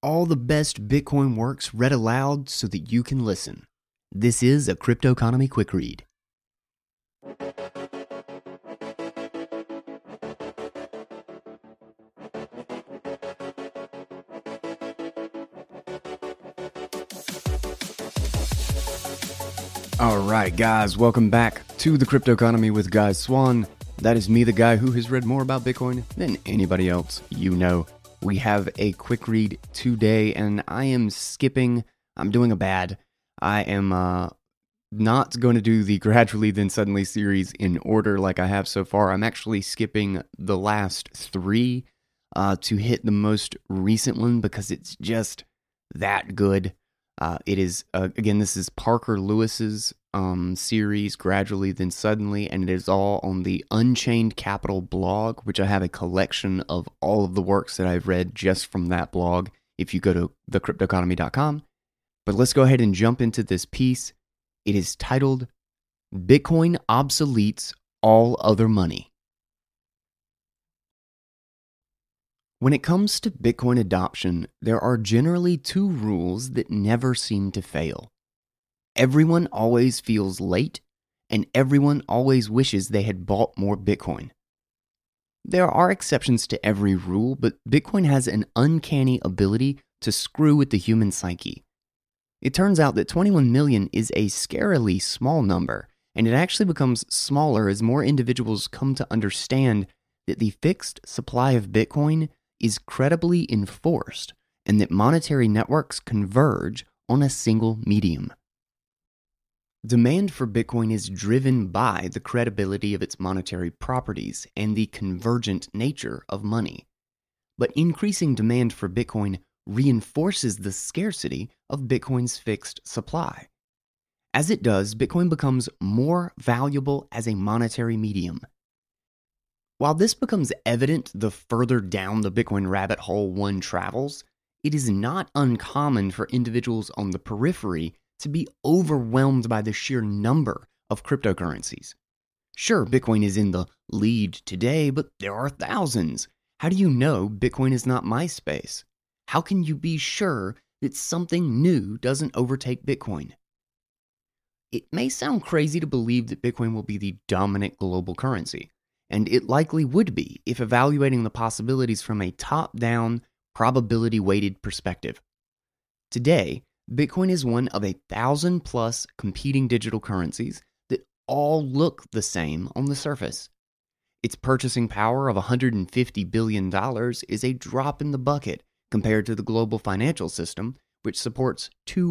all the best Bitcoin works read aloud so that you can listen. This is a Cryptoconomy Quick Read. Alright guys, welcome back to the Cryptoconomy with Guy Swan. That is me, the guy who has read more about Bitcoin than anybody else you know. We have a quick read today, and I'm doing a bad. I am not going to do the Gradually Then Suddenly series in order like I have so far. I'm actually skipping the last three to hit the most recent one because it's just that good. It is, again, this is Parker Lewis's series, Gradually Then Suddenly, and it is all on the Unchained Capital blog, which I have a collection of all of the works that I've read just from that blog if you go to thecryptoconomy.com. But let's go ahead and jump into this piece. It is titled, Bitcoin Obsoletes All Other Money. When it comes to Bitcoin adoption, there are generally two rules that never seem to fail. Everyone always feels late, and everyone always wishes they had bought more Bitcoin. There are exceptions to every rule, but Bitcoin has an uncanny ability to screw with the human psyche. It turns out that 21 million is a scarily small number, and it actually becomes smaller as more individuals come to understand that the fixed supply of Bitcoin is credibly enforced and that monetary networks converge on a single medium. Demand for Bitcoin is driven by the credibility of its monetary properties and the convergent nature of money. But increasing demand for Bitcoin reinforces the scarcity of Bitcoin's fixed supply. As it does, Bitcoin becomes more valuable as a monetary medium. While this becomes evident the further down the Bitcoin rabbit hole one travels, it is not uncommon for individuals on the periphery to be overwhelmed by the sheer number of cryptocurrencies. Sure, Bitcoin is in the lead today, but there are thousands. How do you know Bitcoin is not MySpace? How can you be sure that something new doesn't overtake Bitcoin? It may sound crazy to believe that Bitcoin will be the dominant global currency, and it likely would be if evaluating the possibilities from a top-down, probability-weighted perspective. Today, Bitcoin is one of 1,000+ competing digital currencies that all look the same on the surface. Its purchasing power of $150 billion is a drop in the bucket compared to the global financial system, which supports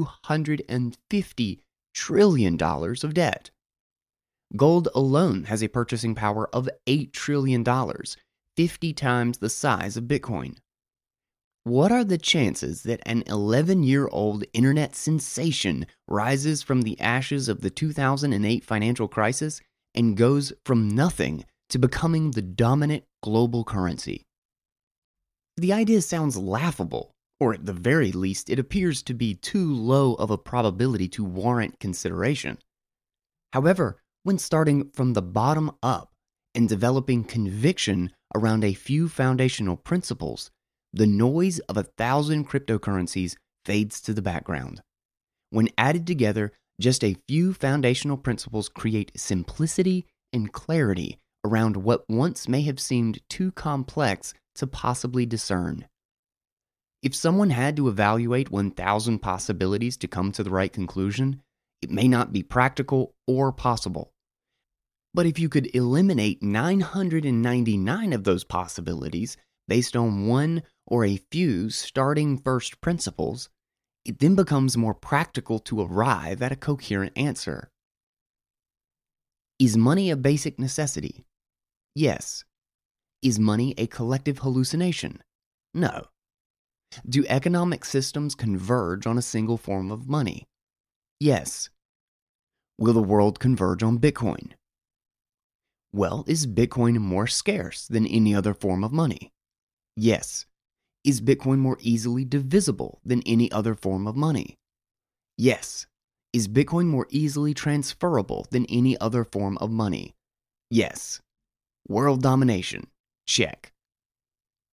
$250 trillion of debt. Gold alone has a purchasing power of $8 trillion, 50 times the size of Bitcoin. What are the chances that an 11-year-old internet sensation rises from the ashes of the 2008 financial crisis and goes from nothing to becoming the dominant global currency? The idea sounds laughable, or at the very least, it appears to be too low of a probability to warrant consideration. However, when starting from the bottom up and developing conviction around a few foundational principles, the noise of 1,000 cryptocurrencies fades to the background. When added together, just a few foundational principles create simplicity and clarity around what once may have seemed too complex to possibly discern. If someone had to evaluate 1,000 possibilities to come to the right conclusion, it may not be practical or possible. But if you could eliminate 999 of those possibilities based on one or a few starting first principles, it then becomes more practical to arrive at a coherent answer. Is money a basic necessity? Yes. Is money a collective hallucination? No. Do economic systems converge on a single form of money? Yes. Will the world converge on Bitcoin? Well, is Bitcoin more scarce than any other form of money? Yes. Is Bitcoin more easily divisible than any other form of money? Yes. Is Bitcoin more easily transferable than any other form of money? Yes. World domination. Check.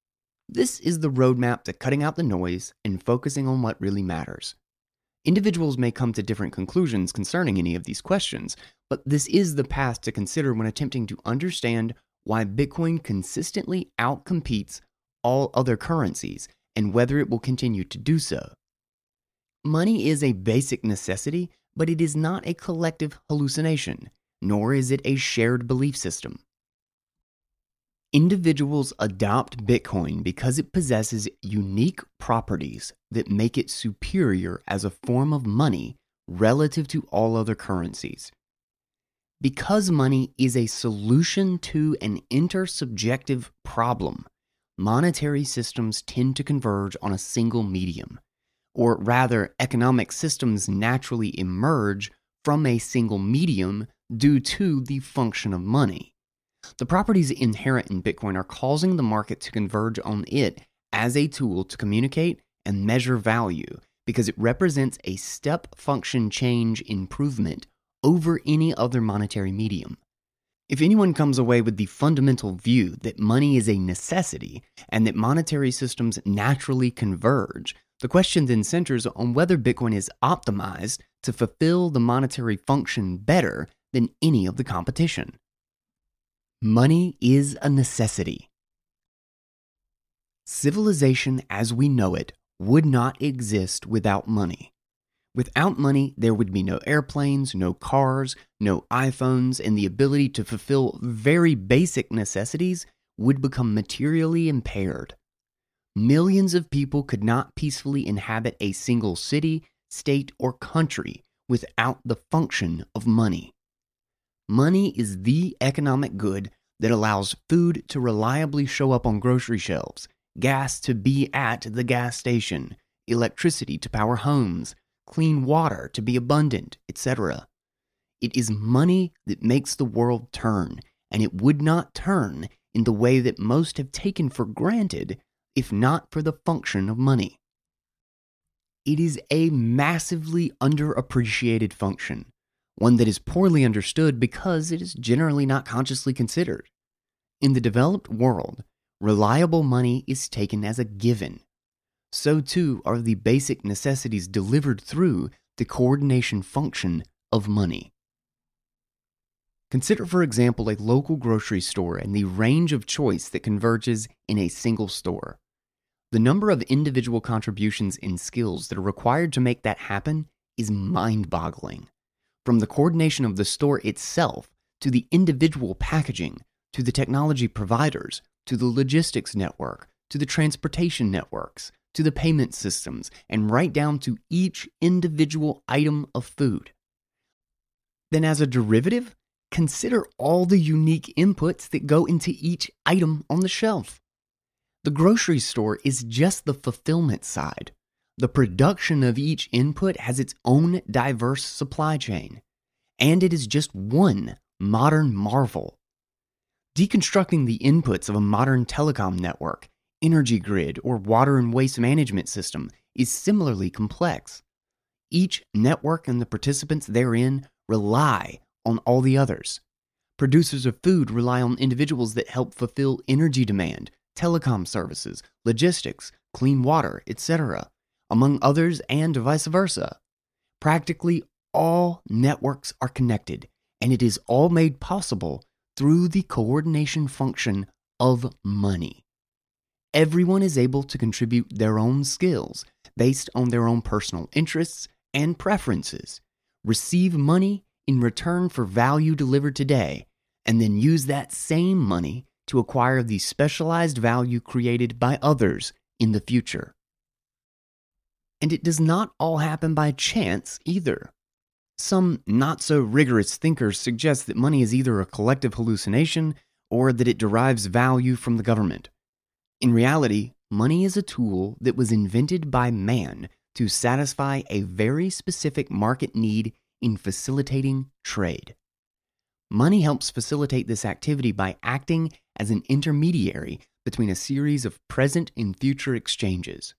This is the roadmap to cutting out the noise and focusing on what really matters. Individuals may come to different conclusions concerning any of these questions, but this is the path to consider when attempting to understand why Bitcoin consistently outcompetes all other currencies and whether it will continue to do so. Money is a basic necessity, but it is not a collective hallucination, nor is it a shared belief system. Individuals adopt Bitcoin because it possesses unique properties that make it superior as a form of money relative to all other currencies. Because money is a solution to an intersubjective problem, monetary systems tend to converge on a single medium, or rather, economic systems naturally emerge from a single medium due to the function of money. The properties inherent in Bitcoin are causing the market to converge on it as a tool to communicate and measure value because it represents a step function change improvement over any other monetary medium. If anyone comes away with the fundamental view that money is a necessity and that monetary systems naturally converge, the question then centers on whether Bitcoin is optimized to fulfill the monetary function better than any of the competition. Money is a necessity. Civilization as we know it would not exist without money. Without money, there would be no airplanes, no cars, no iPhones, and the ability to fulfill very basic necessities would become materially impaired. Millions of people could not peacefully inhabit a single city, state, or country without the function of money. Money is the economic good that allows food to reliably show up on grocery shelves, gas to be at the gas station, electricity to power homes, clean water to be abundant, etc. It is money that makes the world turn, and it would not turn in the way that most have taken for granted if not for the function of money. It is a massively underappreciated function, one that is poorly understood because it is generally not consciously considered. In the developed world, reliable money is taken as a given. So too are the basic necessities delivered through the coordination function of money. Consider, for example, a local grocery store and the range of choice that converges in a single store. The number of individual contributions and skills that are required to make that happen is mind-boggling. From the coordination of the store itself, to the individual packaging, to the technology providers, to the logistics network, to the transportation networks, to the payment systems, and right down to each individual item of food. Then as a derivative, consider all the unique inputs that go into each item on the shelf. The grocery store is just the fulfillment side. The production of each input has its own diverse supply chain, and it is just one modern marvel. Deconstructing the inputs of a modern telecom network, energy grid, or water and waste management system is similarly complex. Each network and the participants therein rely on all the others. Producers of food rely on individuals that help fulfill energy demand, telecom services, logistics, clean water, etc., among others, and vice versa. Practically all networks are connected, and it is all made possible through the coordination function of money. Everyone is able to contribute their own skills based on their own personal interests and preferences, receive money in return for value delivered today, and then use that same money to acquire the specialized value created by others in the future. And it does not all happen by chance either. Some not-so-rigorous thinkers suggest that money is either a collective hallucination or that it derives value from the government. In reality, money is a tool that was invented by man to satisfy a very specific market need in facilitating trade. Money helps facilitate this activity by acting as an intermediary between a series of present and future exchanges.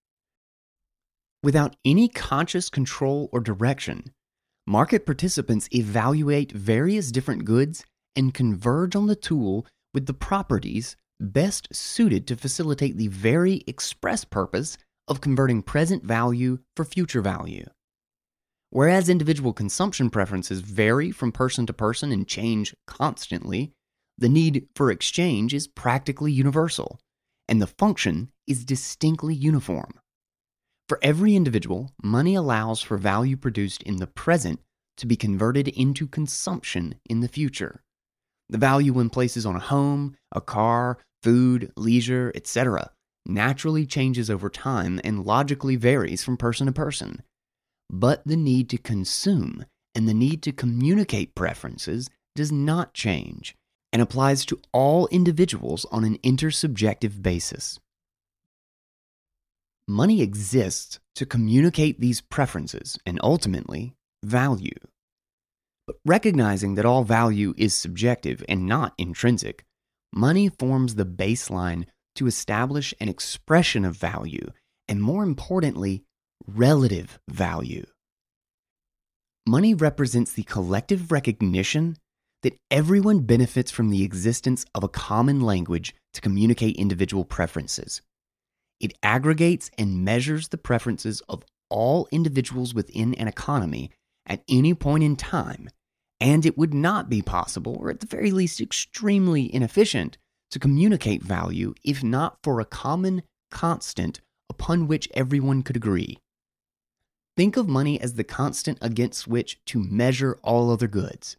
Without any conscious control or direction, market participants evaluate various different goods and converge on the tool with the properties best suited to facilitate the very express purpose of converting present value for future value. Whereas individual consumption preferences vary from person to person and change constantly, the need for exchange is practically universal, and the function is distinctly uniform. For every individual, money allows for value produced in the present to be converted into consumption in the future. The value one places on a home, a car, food, leisure, etc. naturally changes over time and logically varies from person to person. But the need to consume and the need to communicate preferences does not change and applies to all individuals on an intersubjective basis. Money exists to communicate these preferences and ultimately value. But recognizing that all value is subjective and not intrinsic, money forms the baseline to establish an expression of value and, more importantly, relative value. Money represents the collective recognition that everyone benefits from the existence of a common language to communicate individual preferences. It aggregates and measures the preferences of all individuals within an economy at any point in time, and it would not be possible, or at the very least extremely inefficient, to communicate value if not for a common constant upon which everyone could agree. Think of money as the constant against which to measure all other goods.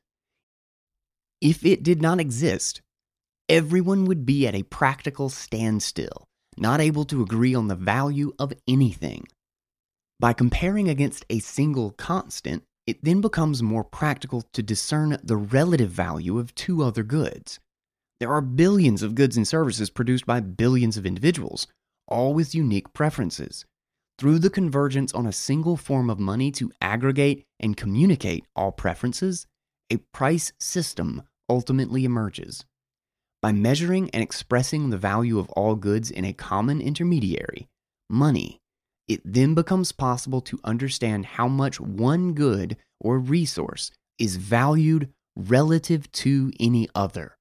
If it did not exist, everyone would be at a practical standstill, not able to agree on the value of anything. By comparing against a single constant, it then becomes more practical to discern the relative value of two other goods. There are billions of goods and services produced by billions of individuals, all with unique preferences. Through the convergence on a single form of money to aggregate and communicate all preferences, a price system ultimately emerges. By measuring and expressing the value of all goods in a common intermediary, money, it then becomes possible to understand how much one good or resource is valued relative to any other.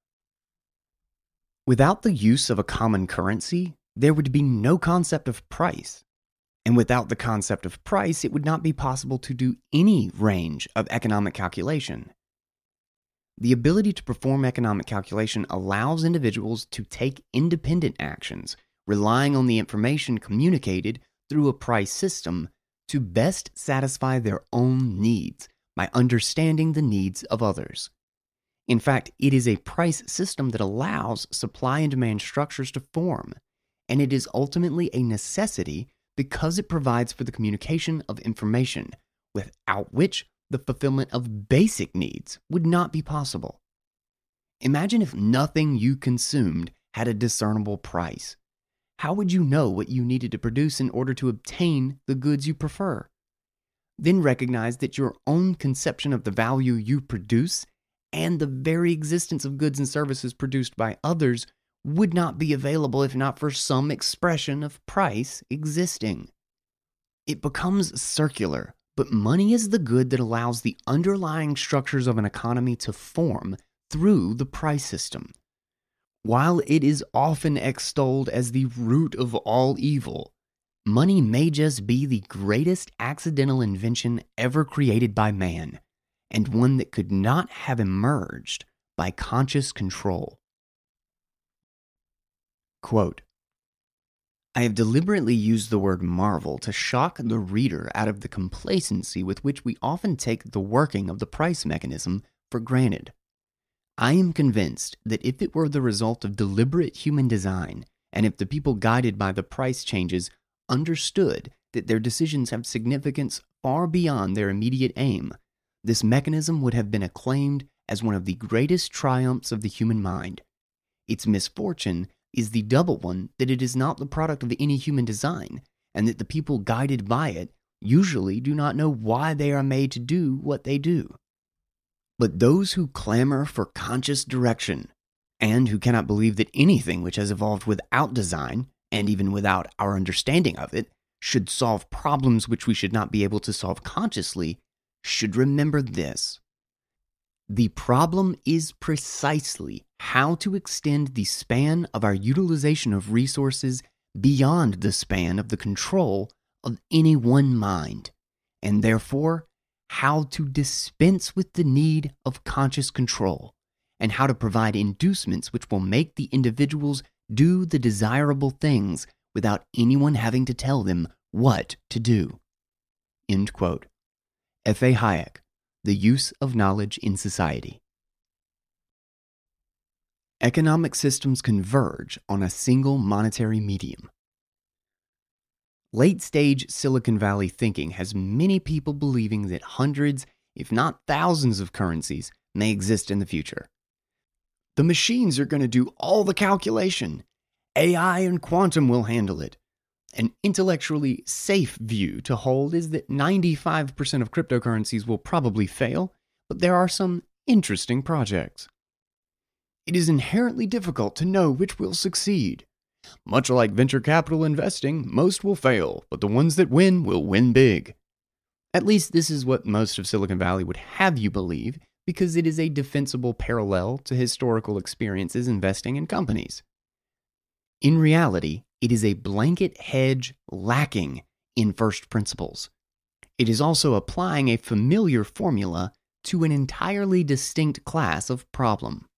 Without the use of a common currency, there would be no concept of price. And without the concept of price, it would not be possible to do any range of economic calculation. The ability to perform economic calculation allows individuals to take independent actions, relying on the information communicated through a price system to best satisfy their own needs by understanding the needs of others. In fact, it is a price system that allows supply and demand structures to form, and it is ultimately a necessity because it provides for the communication of information, without which the fulfillment of basic needs would not be possible. Imagine if nothing you consumed had a discernible price. How would you know what you needed to produce in order to obtain the goods you prefer? Then recognize that your own conception of the value you produce and the very existence of goods and services produced by others would not be available if not for some expression of price existing. It becomes circular, but money is the good that allows the underlying structures of an economy to form through the price system. While it is often extolled as the root of all evil, money may just be the greatest accidental invention ever created by man, and one that could not have emerged by conscious control. Quote, I have deliberately used the word marvel to shock the reader out of the complacency with which we often take the working of the price mechanism for granted. I am convinced that if it were the result of deliberate human design, and if the people guided by the price changes understood that their decisions have significance far beyond their immediate aim, this mechanism would have been acclaimed as one of the greatest triumphs of the human mind. Its misfortune is the double one that it is not the product of any human design, and that the people guided by it usually do not know why they are made to do what they do. But those who clamor for conscious direction, and who cannot believe that anything which has evolved without design, and even without our understanding of it, should solve problems which we should not be able to solve consciously, should remember this. The problem is precisely how to extend the span of our utilization of resources beyond the span of the control of any one mind, and therefore how to dispense with the need of conscious control, and how to provide inducements which will make the individuals do the desirable things without anyone having to tell them what to do. End quote. F.A. Hayek, The Use of Knowledge in Society. Economic systems converge on a single monetary medium. Late-stage Silicon Valley thinking has many people believing that hundreds, if not thousands of currencies may exist in the future. The machines are going to do all the calculation. AI and quantum will handle it. An intellectually safe view to hold is that 95% of cryptocurrencies will probably fail, but there are some interesting projects. It is inherently difficult to know which will succeed. Much like venture capital investing, most will fail, but the ones that win will win big. At least this is what most of Silicon Valley would have you believe, because it is a defensible parallel to historical experiences investing in companies. In reality, it is a blanket hedge lacking in first principles. It is also applying a familiar formula to an entirely distinct class of problem.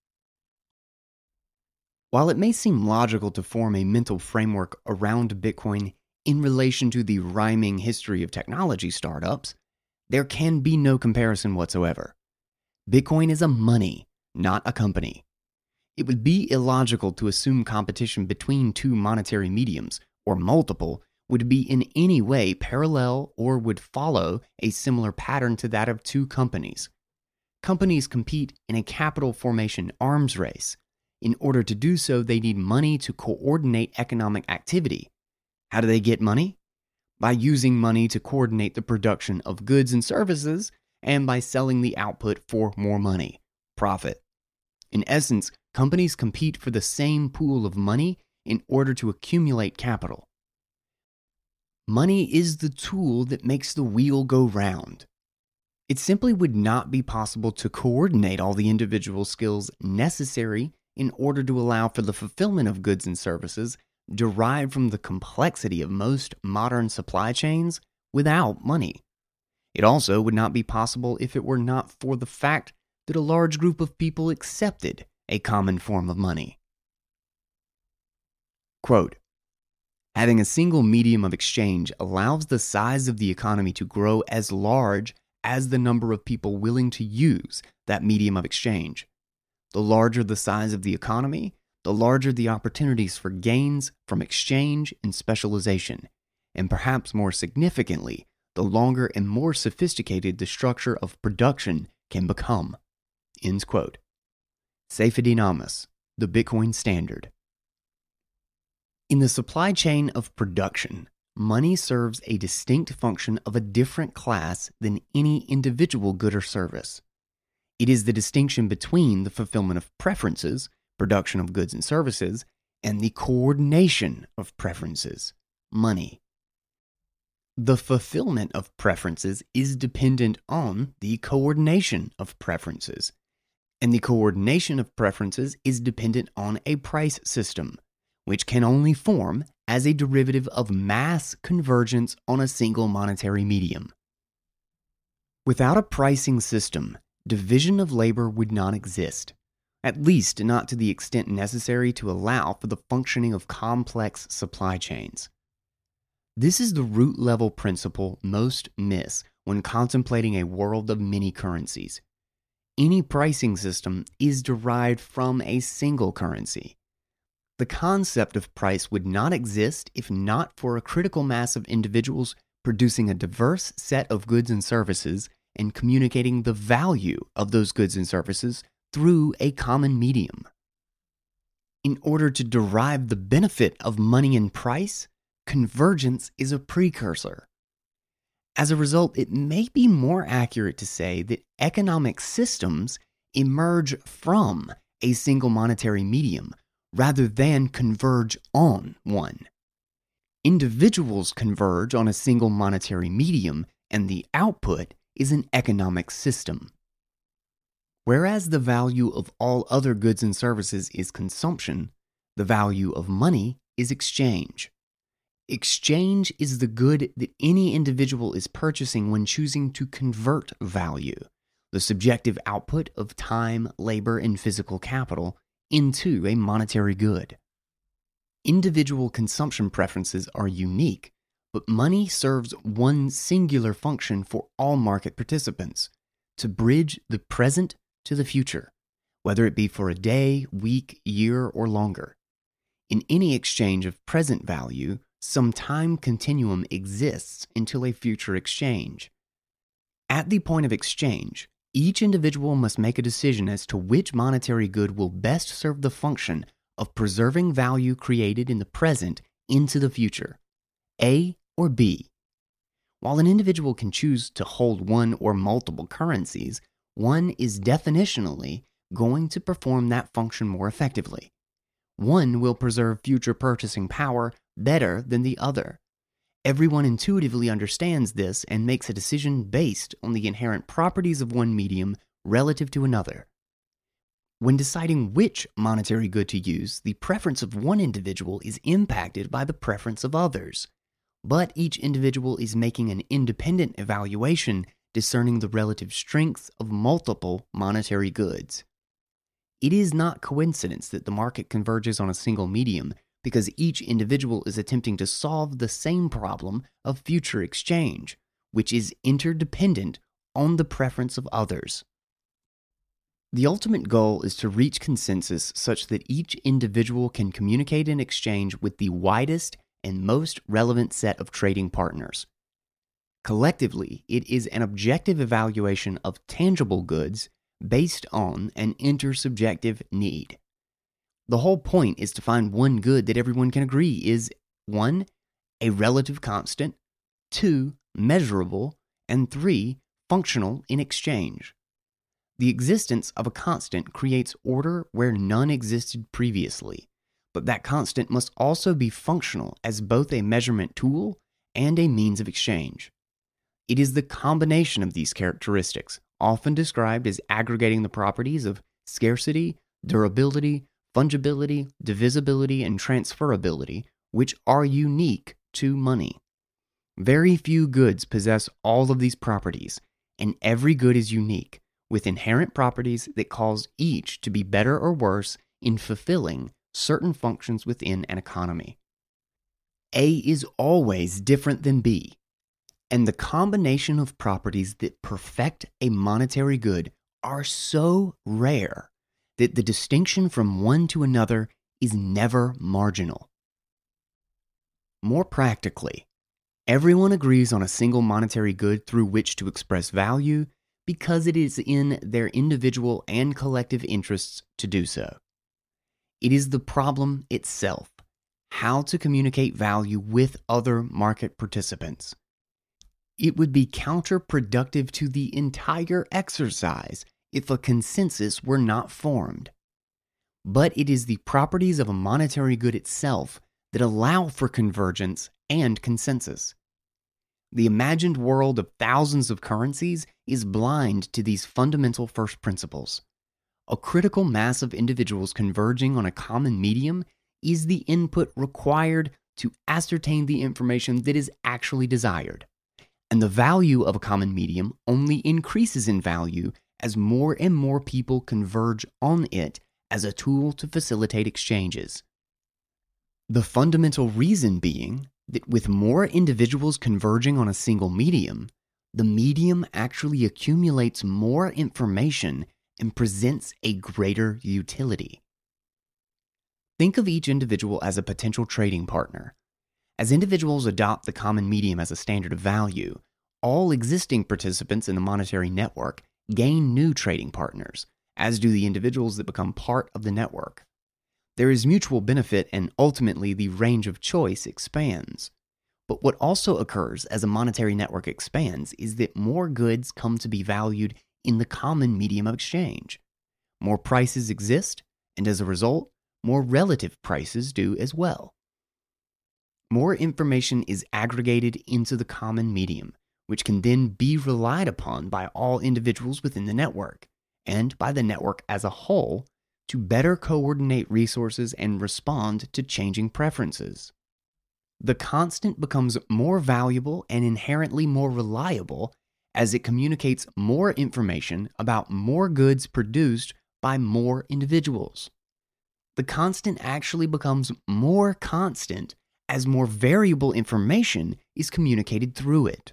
While it may seem logical to form a mental framework around Bitcoin in relation to the rhyming history of technology startups, there can be no comparison whatsoever. Bitcoin is a money, not a company. It would be illogical to assume competition between two monetary mediums, or multiple, would be in any way parallel or would follow a similar pattern to that of two companies. Companies compete in a capital formation arms race. In order to do so, they need money to coordinate economic activity. How do they get money? By using money to coordinate the production of goods and services, and by selling the output for more money, profit. In essence, companies compete for the same pool of money in order to accumulate capital. Money is the tool that makes the wheel go round. It simply would not be possible to coordinate all the individual skills necessary in order to allow for the fulfillment of goods and services derived from the complexity of most modern supply chains without money. It also would not be possible if it were not for the fact that a large group of people accepted a common form of money. Quote, having a single medium of exchange allows the size of the economy to grow as large as the number of people willing to use that medium of exchange. The larger the size of the economy, the larger the opportunities for gains from exchange and specialization, and perhaps more significantly, the longer and more sophisticated the structure of production can become. Ends quote. Saifedean Ammous, The Bitcoin Standard. In the supply chain of production, money serves a distinct function of a different class than any individual good or service. It is the distinction between the fulfillment of preferences, production of goods and services, and the coordination of preferences, money. The fulfillment of preferences is dependent on the coordination of preferences, and the coordination of preferences is dependent on a price system, which can only form as a derivative of mass convergence on a single monetary medium. Without a pricing system, division of labor would not exist, at least not to the extent necessary to allow for the functioning of complex supply chains. This is the root-level principle most miss when contemplating a world of many currencies. Any pricing system is derived from a single currency. The concept of price would not exist if not for a critical mass of individuals producing a diverse set of goods and services and communicating the value of those goods and services through a common medium. In order to derive the benefit of money and price, convergence is a precursor. As a result, it may be more accurate to say that economic systems emerge from a single monetary medium rather than converge on one. Individuals converge on a single monetary medium, and the output is an economic system. Whereas the value of all other goods and services is consumption, the value of money is exchange. Exchange is the good that any individual is purchasing when choosing to convert value, the subjective output of time, labor, and physical capital, into a monetary good. Individual consumption preferences are unique, but money serves one singular function for all market participants: to bridge the present to the future, whether it be for a day, week, year, or longer. In any exchange of present value, some time continuum exists until a future exchange. At the point of exchange, each individual must make a decision as to which monetary good will best serve the function of preserving value created in the present into the future, A or B. While an individual can choose to hold one or multiple currencies, one is definitionally going to perform that function more effectively. One will preserve future purchasing power better than the other. Everyone intuitively understands this and makes a decision based on the inherent properties of one medium relative to another. When deciding which monetary good to use, the preference of one individual is impacted by the preference of others. But each individual is making an independent evaluation discerning the relative strengths of multiple monetary goods. It is not coincidence that the market converges on a single medium because each individual is attempting to solve the same problem of future exchange, which is interdependent on the preference of others. The ultimate goal is to reach consensus such that each individual can communicate and exchange with the widest and most relevant set of trading partners. Collectively, it is an objective evaluation of tangible goods based on an intersubjective need. The whole point is to find one good that everyone can agree is 1. A relative constant, 2. Measurable, and 3. Functional in exchange. The existence of a constant creates order where none existed previously, but that constant must also be functional as both a measurement tool and a means of exchange. It is the combination of these characteristics, often described as aggregating the properties of scarcity, durability, fungibility, divisibility, and transferability, which are unique to money. Very few goods possess all of these properties, and every good is unique, with inherent properties that cause each to be better or worse in fulfilling certain functions within an economy. A is always different than B, and the combination of properties that perfect a monetary good are so rare that the distinction from one to another is never marginal. More practically, everyone agrees on a single monetary good through which to express value because it is in their individual and collective interests to do so. It is the problem itself, how to communicate value with other market participants. It would be counterproductive to the entire exercise if a consensus were not formed. But it is the properties of a monetary good itself that allow for convergence and consensus. The imagined world of thousands of currencies is blind to these fundamental first principles. A critical mass of individuals converging on a common medium is the input required to ascertain the information that is actually desired. And the value of a common medium only increases in value as more and more people converge on it as a tool to facilitate exchanges. The fundamental reason being that with more individuals converging on a single medium, the medium actually accumulates more information and presents a greater utility. Think of each individual as a potential trading partner. As individuals adopt the common medium as a standard of value, all existing participants in the monetary network gain new trading partners, as do the individuals that become part of the network. There is mutual benefit and ultimately the range of choice expands. But what also occurs as a monetary network expands is that more goods come to be valued in the common medium of exchange. More prices exist, and as a result, more relative prices do as well. More information is aggregated into the common medium, which can then be relied upon by all individuals within the network, and by the network as a whole to better coordinate resources and respond to changing preferences. The constant becomes more valuable and inherently more reliable as it communicates more information about more goods produced by more individuals. The constant actually becomes more constant as more variable information is communicated through it.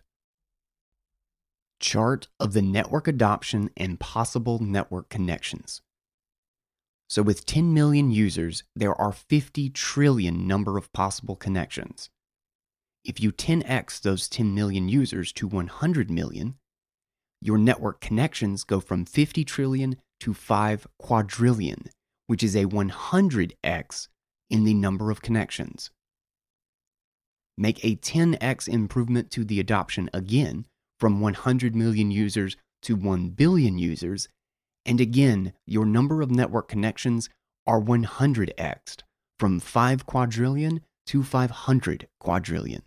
Chart of the network adoption and possible network connections. So with 10 million users, there are 50 trillion number of possible connections. If you 10x those 10 million users to 100 million, your network connections go from 50 trillion to 5 quadrillion, which is a 100x in the number of connections. Make a 10x improvement to the adoption again from 100 million users to 1 billion users, and again, your number of network connections are 100x'd from 5 quadrillion to 500 quadrillion.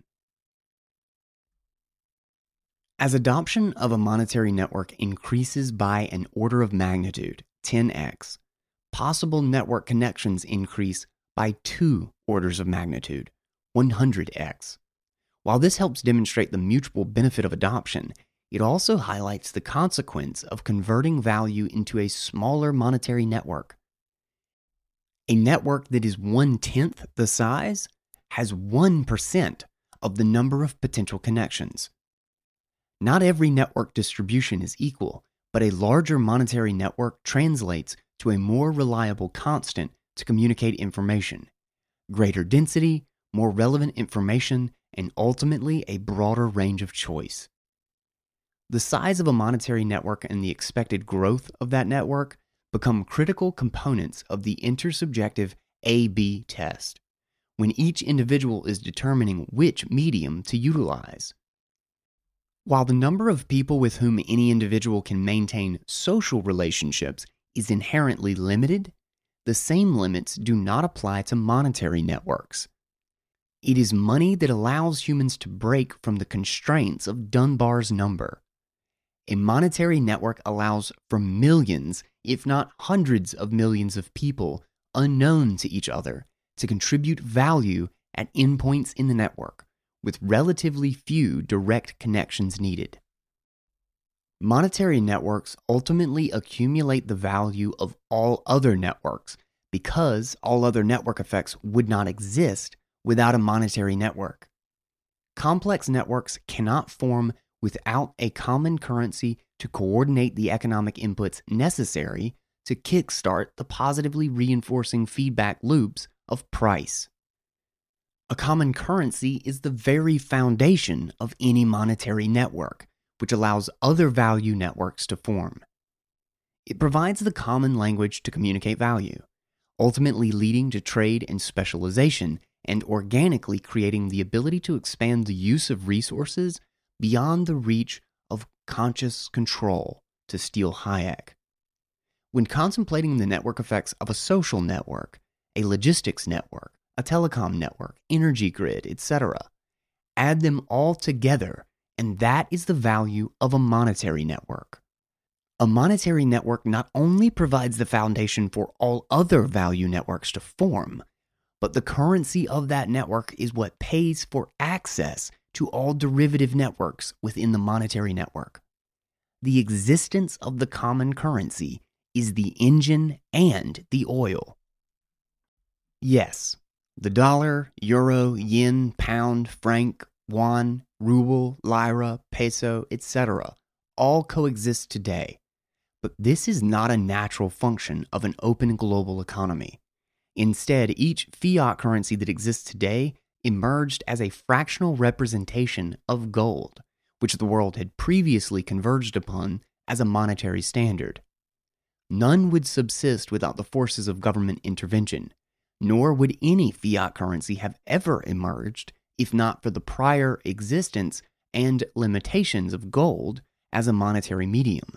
As adoption of a monetary network increases by an order of magnitude, 10x, possible network connections increase by 2 orders of magnitude, 100x. While this helps demonstrate the mutual benefit of adoption, it also highlights the consequence of converting value into a smaller monetary network. A network that is 1/10 the size has 1% of the number of potential connections. Not every network distribution is equal, but a larger monetary network translates to a more reliable constant to communicate information, greater density, more relevant information, and ultimately a broader range of choice. The size of a monetary network and the expected growth of that network become critical components of the intersubjective A/B test, when each individual is determining which medium to utilize. While the number of people with whom any individual can maintain social relationships is inherently limited, the same limits do not apply to monetary networks. It is money that allows humans to break from the constraints of Dunbar's number. A monetary network allows for millions, if not hundreds of millions of people unknown to each other to contribute value at endpoints in the network, with relatively few direct connections needed. Monetary networks ultimately accumulate the value of all other networks because all other network effects would not exist without a monetary network. Complex networks cannot form without a common currency to coordinate the economic inputs necessary to kickstart the positively reinforcing feedback loops of price. A common currency is the very foundation of any monetary network, which allows other value networks to form. It provides the common language to communicate value, ultimately leading to trade and specialization and organically creating the ability to expand the use of resources beyond the reach of conscious control, to steal Hayek. When contemplating the network effects of a social network, a logistics network, a telecom network, energy grid, etc., add them all together, and that is the value of a monetary network. A monetary network not only provides the foundation for all other value networks to form, but the currency of that network is what pays for access to all derivative networks within the monetary network. The existence of the common currency is the engine and the oil. Yes, the dollar, euro, yen, pound, franc, yuan, ruble, lira, peso, etc. all coexist today. But this is not a natural function of an open global economy. Instead, each fiat currency that exists today emerged as a fractional representation of gold, which the world had previously converged upon as a monetary standard. None would subsist without the forces of government intervention, nor would any fiat currency have ever emerged if not for the prior existence and limitations of gold as a monetary medium.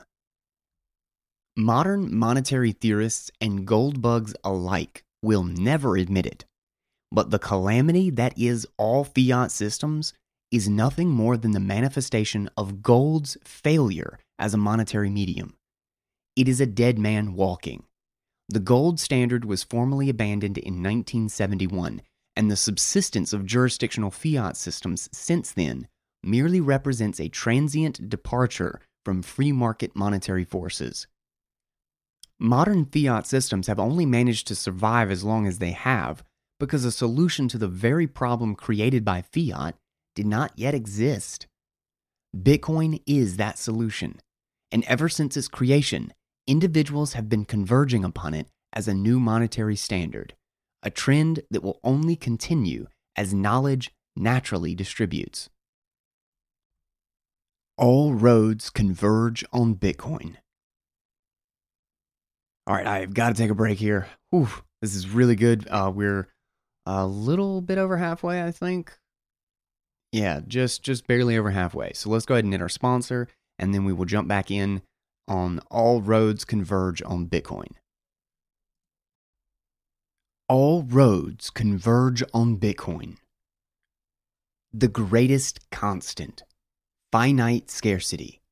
Modern monetary theorists and gold bugs alike will never admit it, but the calamity that is all fiat systems is nothing more than the manifestation of gold's failure as a monetary medium. It is a dead man walking. The gold standard was formally abandoned in 1971, and the subsistence of jurisdictional fiat systems since then merely represents a transient departure from free market monetary forces. Modern fiat systems have only managed to survive as long as they have because a solution to the very problem created by fiat did not yet exist. Bitcoin is that solution, and ever since its creation, individuals have been converging upon it as a new monetary standard, a trend that will only continue as knowledge naturally distributes. All roads converge on Bitcoin. All right, I've got to take a break here. Whew, this is really good. We're a little bit over halfway, I think. Yeah, just barely over halfway. So let's go ahead and hit our sponsor, and then we will jump back in on All Roads Converge on Bitcoin. All roads converge on Bitcoin. The greatest constant, finite scarcity.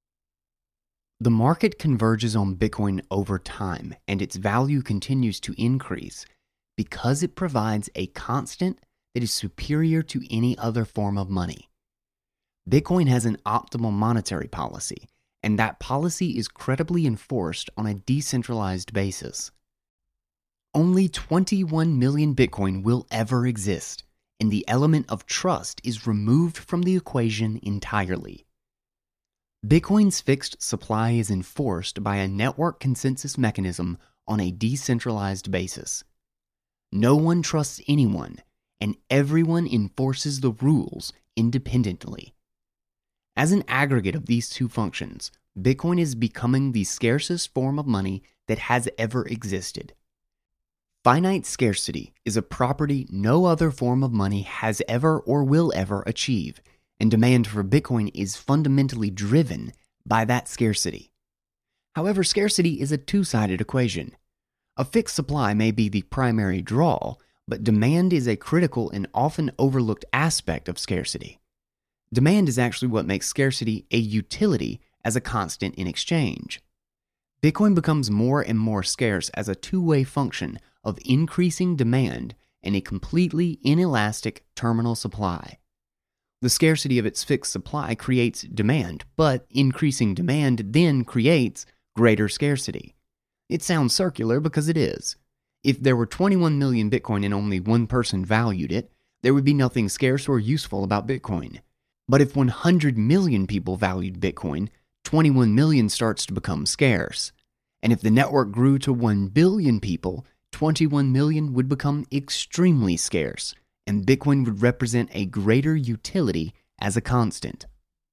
The market converges on Bitcoin over time, and its value continues to increase because it provides a constant that is superior to any other form of money. Bitcoin has an optimal monetary policy, and that policy is credibly enforced on a decentralized basis. Only 21 million Bitcoin will ever exist, and the element of trust is removed from the equation entirely. Bitcoin's fixed supply is enforced by a network consensus mechanism on a decentralized basis. No one trusts anyone, and everyone enforces the rules independently. As an aggregate of these two functions, Bitcoin is becoming the scarcest form of money that has ever existed. Finite scarcity is a property no other form of money has ever or will ever achieve, and demand for Bitcoin is fundamentally driven by that scarcity. However, scarcity is a two-sided equation. A fixed supply may be the primary draw, but demand is a critical and often overlooked aspect of scarcity. Demand is actually what makes scarcity a utility as a constant in exchange. Bitcoin becomes more and more scarce as a two-way function of increasing demand and a completely inelastic terminal supply. The scarcity of its fixed supply creates demand, but increasing demand then creates greater scarcity. It sounds circular because it is. If there were 21 million Bitcoin and only one person valued it, there would be nothing scarce or useful about Bitcoin. But if 100 million people valued Bitcoin, 21 million starts to become scarce. And if the network grew to 1 billion people, 21 million would become extremely scarce, and Bitcoin would represent a greater utility as a constant.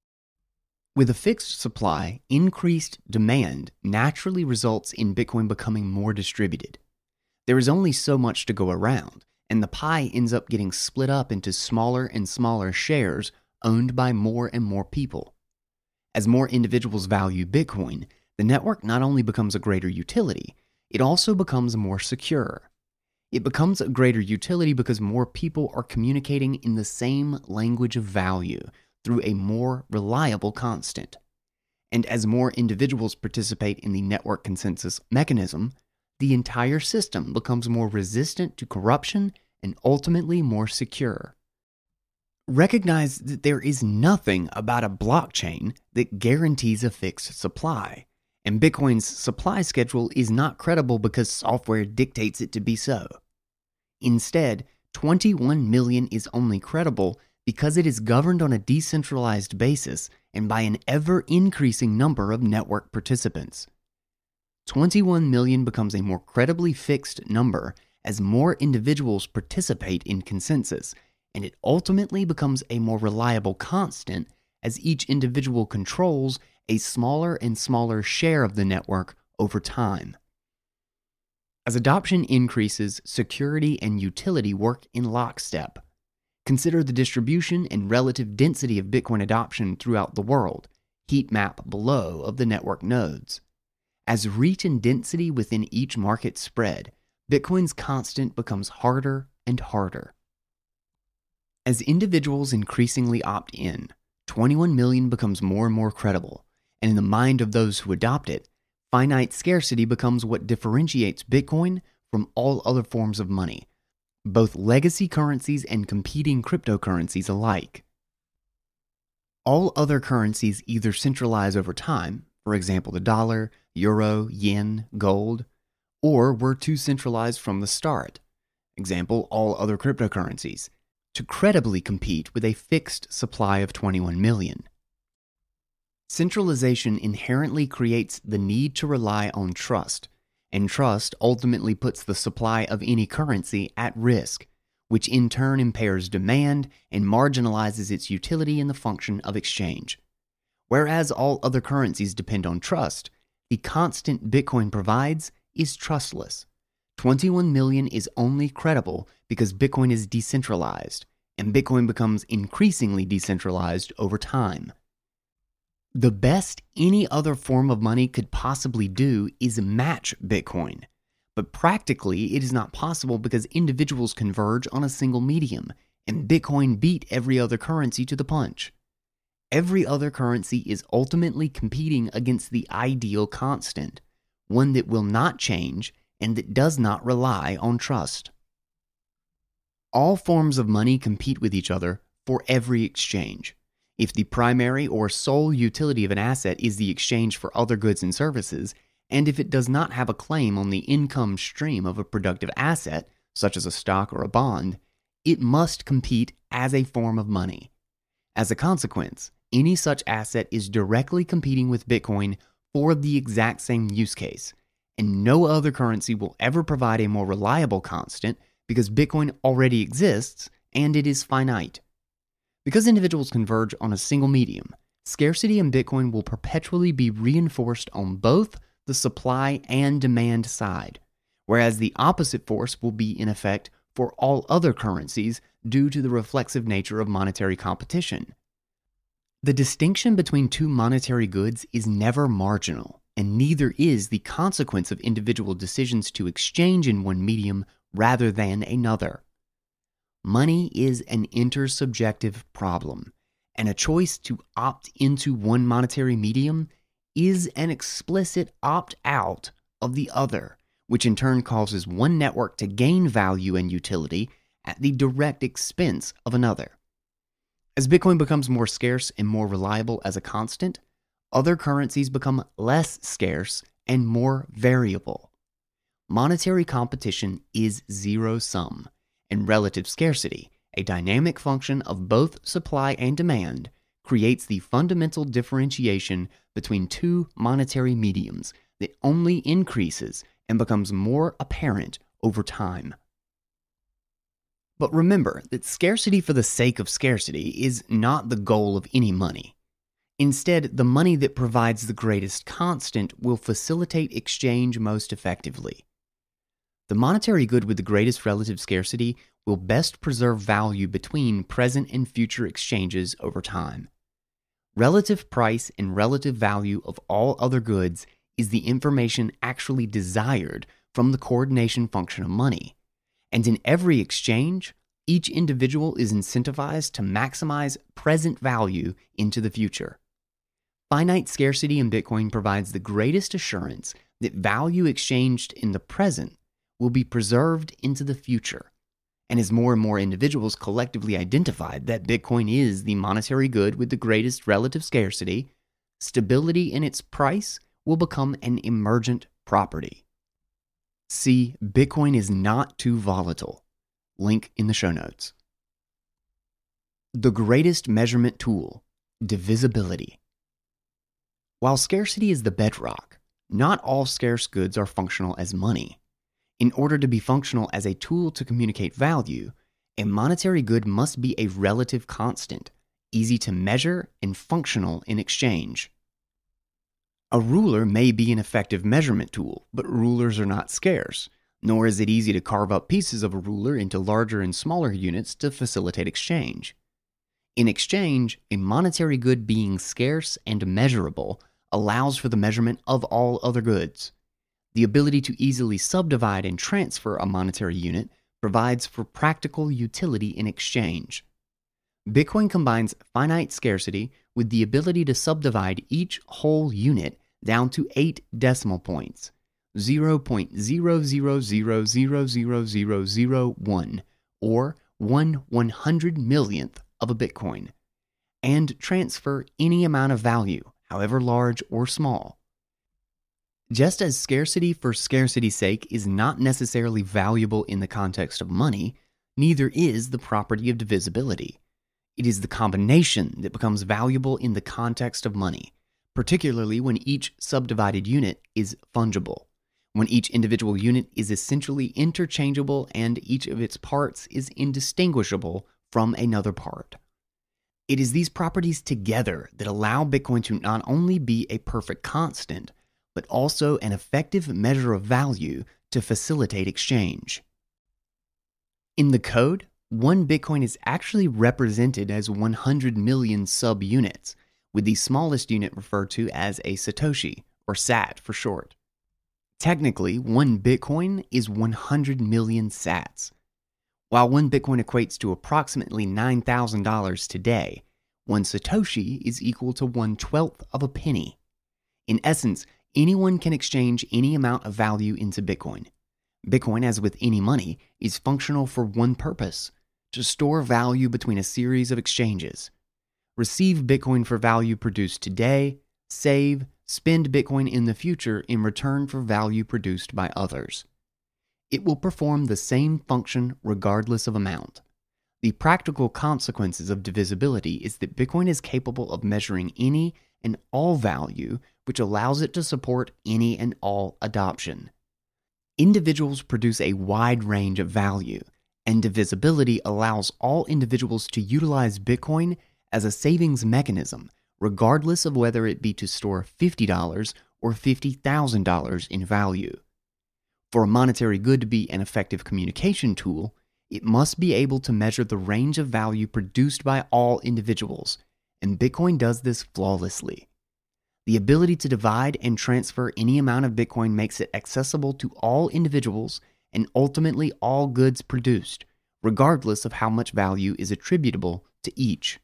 With a fixed supply, increased demand naturally results in Bitcoin becoming more distributed. There is only so much to go around, and the pie ends up getting split up into smaller and smaller shares owned by more and more people. As more individuals value Bitcoin, the network not only becomes a greater utility, it also becomes more secure. It becomes a greater utility because more people are communicating in the same language of value through a more reliable constant. And as more individuals participate in the network consensus mechanism, the entire system becomes more resistant to corruption and ultimately more secure. Recognize that there is nothing about a blockchain that guarantees a fixed supply, and Bitcoin's supply schedule is not credible because software dictates it to be so. Instead, 21 million is only credible because it is governed on a decentralized basis and by an ever-increasing number of network participants. 21 million becomes a more credibly fixed number as more individuals participate in consensus, and it ultimately becomes a more reliable constant as each individual controls a smaller and smaller share of the network over time. As adoption increases, security and utility work in lockstep. Consider the distribution and relative density of Bitcoin adoption throughout the world, heat map below of the network nodes. As reach and density within each market spread, Bitcoin's constant becomes harder and harder. As individuals increasingly opt in, 21 million becomes more and more credible, and in the mind of those who adopt it, finite scarcity becomes what differentiates Bitcoin from all other forms of money, both legacy currencies and competing cryptocurrencies alike. All other currencies either centralize over time, for example the dollar, euro, yen, gold, or were too centralized from the start, example all other cryptocurrencies, to credibly compete with a fixed supply of 21 million. Centralization inherently creates the need to rely on trust, and trust ultimately puts the supply of any currency at risk, which in turn impairs demand and marginalizes its utility in the function of exchange. Whereas all other currencies depend on trust, the constant Bitcoin provides is trustless. 21 million is only credible because Bitcoin is decentralized, and Bitcoin becomes increasingly decentralized over time. The best any other form of money could possibly do is match Bitcoin. But practically, it is not possible because individuals converge on a single medium, and Bitcoin beat every other currency to the punch. Every other currency is ultimately competing against the ideal constant, one that will not change and that does not rely on trust. All forms of money compete with each other for every exchange. If the primary or sole utility of an asset is the exchange for other goods and services, and if it does not have a claim on the income stream of a productive asset, such as a stock or a bond, it must compete as a form of money. As a consequence, any such asset is directly competing with Bitcoin for the exact same use case, and no other currency will ever provide a more reliable constant because Bitcoin already exists and it is finite. Because individuals converge on a single medium, scarcity in Bitcoin will perpetually be reinforced on both the supply and demand side, whereas the opposite force will be in effect for all other currencies due to the reflexive nature of monetary competition. The distinction between two monetary goods is never marginal, and neither is the consequence of individual decisions to exchange in one medium rather than another. Money is an intersubjective problem, and a choice to opt into one monetary medium is an explicit opt-out of the other, which in turn causes one network to gain value and utility at the direct expense of another. As Bitcoin becomes more scarce and more reliable as a constant, other currencies become less scarce and more variable. Monetary competition is zero-sum, and relative scarcity, a dynamic function of both supply and demand, creates the fundamental differentiation between two monetary mediums that only increases and becomes more apparent over time. But remember that scarcity for the sake of scarcity is not the goal of any money. Instead, the money that provides the greatest constant will facilitate exchange most effectively. The monetary good with the greatest relative scarcity will best preserve value between present and future exchanges over time. Relative price and relative value of all other goods is the information actually desired from the coordination function of money. And in every exchange, each individual is incentivized to maximize present value into the future. Finite scarcity in Bitcoin provides the greatest assurance that value exchanged in the present will be preserved into the future. And as more and more individuals collectively identified that Bitcoin is the monetary good with the greatest relative scarcity, stability in its price will become an emergent property. See, Bitcoin is not too volatile. Link in the show notes. The greatest measurement tool, divisibility. While scarcity is the bedrock, not all scarce goods are functional as money. In order to be functional as a tool to communicate value, a monetary good must be a relative constant, easy to measure and functional in exchange. A ruler may be an effective measurement tool, but rulers are not scarce, nor is it easy to carve up pieces of a ruler into larger and smaller units to facilitate exchange. In exchange, a monetary good being scarce and measurable allows for the measurement of all other goods. The ability to easily subdivide and transfer a monetary unit provides for practical utility in exchange. Bitcoin combines finite scarcity with the ability to subdivide each whole unit down to 8 decimal points, 0.00000001, or 1/100 millionth of a Bitcoin, and transfer any amount of value, however large or small. Just as scarcity for scarcity's sake is not necessarily valuable in the context of money, neither is the property of divisibility. It is the combination that becomes valuable in the context of money, particularly when each subdivided unit is fungible, when each individual unit is essentially interchangeable and each of its parts is indistinguishable from another part. It is these properties together that allow Bitcoin to not only be a perfect constant, but also an effective measure of value to facilitate exchange. In the code, one Bitcoin is actually represented as 100 million subunits, with the smallest unit referred to as a Satoshi, or SAT for short. Technically, one Bitcoin is 100 million sats. While one Bitcoin equates to approximately $9,000 today, one Satoshi is equal to 1/12 of a penny. In essence, anyone can exchange any amount of value into Bitcoin. Bitcoin, as with any money, is functional for one purpose: to store value between a series of exchanges. Receive Bitcoin for value produced today, save, spend Bitcoin in the future in return for value produced by others. It will perform the same function regardless of amount. The practical consequences of divisibility is that Bitcoin is capable of measuring any and all value, which allows it to support any and all adoption. Individuals produce a wide range of value, and divisibility allows all individuals to utilize Bitcoin as a savings mechanism, regardless of whether it be to store $50 or $50,000 in value. For a monetary good to be an effective communication tool, it must be able to measure the range of value produced by all individuals, and Bitcoin does this flawlessly. The ability to divide and transfer any amount of Bitcoin makes it accessible to all individuals and ultimately all goods produced, regardless of how much value is attributable to each.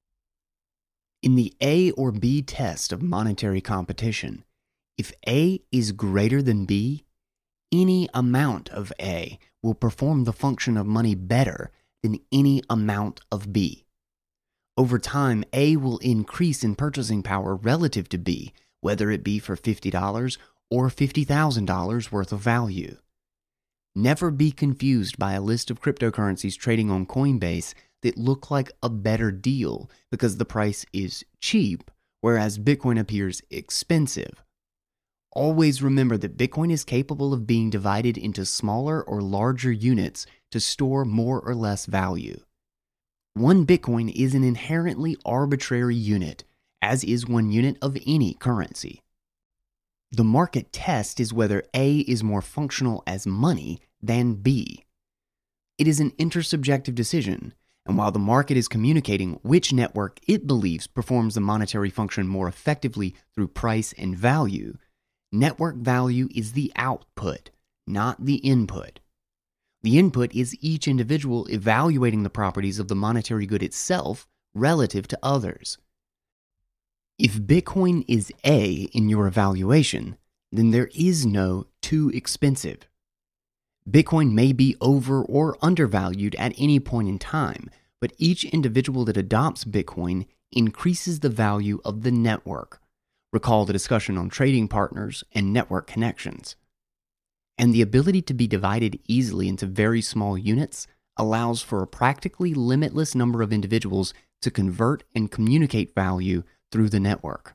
In the A or B test of monetary competition, if A is greater than B, any amount of A will perform the function of money better than any amount of B. Over time, A will increase in purchasing power relative to B, whether it be for $50 or $50,000 worth of value. Never be confused by a list of cryptocurrencies trading on Coinbase that look like a better deal because the price is cheap, whereas Bitcoin appears expensive. Always remember that Bitcoin is capable of being divided into smaller or larger units to store more or less value. One Bitcoin is an inherently arbitrary unit, as is one unit of any currency. The market test is whether A is more functional as money than B. It is an intersubjective decision, and while the market is communicating which network it believes performs the monetary function more effectively through price and value, network value is the output, not the input. The input is each individual evaluating the properties of the monetary good itself relative to others. If Bitcoin is A in your evaluation, then there is no too expensive. Bitcoin may be over or undervalued at any point in time, but each individual that adopts Bitcoin increases the value of the network. Recall the discussion on trading partners and network connections. And the ability to be divided easily into very small units allows for a practically limitless number of individuals to convert and communicate value through the network.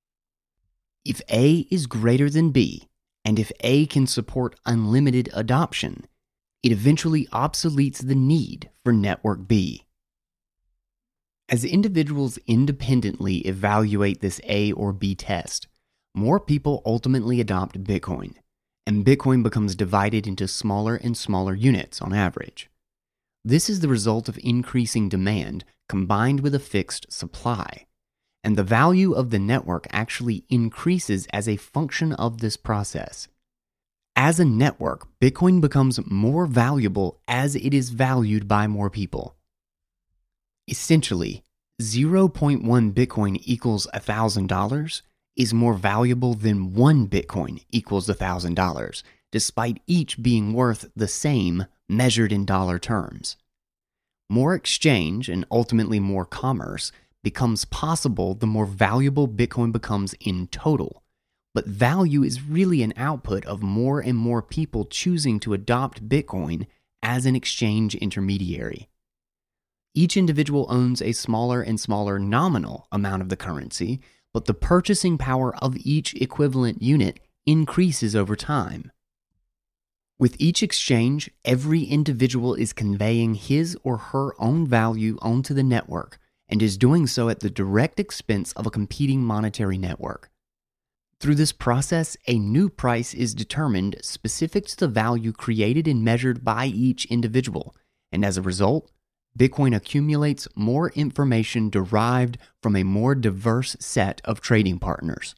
If A is greater than B, and if A can support unlimited adoption, it eventually obsoletes the need for network B. As individuals independently evaluate this A or B test, more people ultimately adopt Bitcoin, and Bitcoin becomes divided into smaller and smaller units on average. This is the result of increasing demand combined with a fixed supply, and the value of the network actually increases as a function of this process. As a network, Bitcoin becomes more valuable as it is valued by more people. Essentially, 0.1 Bitcoin equals $1,000 is more valuable than one Bitcoin equals $1,000, despite each being worth the same measured in dollar terms. More exchange and ultimately more commerce becomes possible the more valuable Bitcoin becomes in total. But value is really an output of more and more people choosing to adopt Bitcoin as an exchange intermediary. Each individual owns a smaller and smaller nominal amount of the currency, but the purchasing power of each equivalent unit increases over time. With each exchange, every individual is conveying his or her own value onto the network and is doing so at the direct expense of a competing monetary network. Through this process, a new price is determined specific to the value created and measured by each individual, and as a result, Bitcoin accumulates more information derived from a more diverse set of trading partners.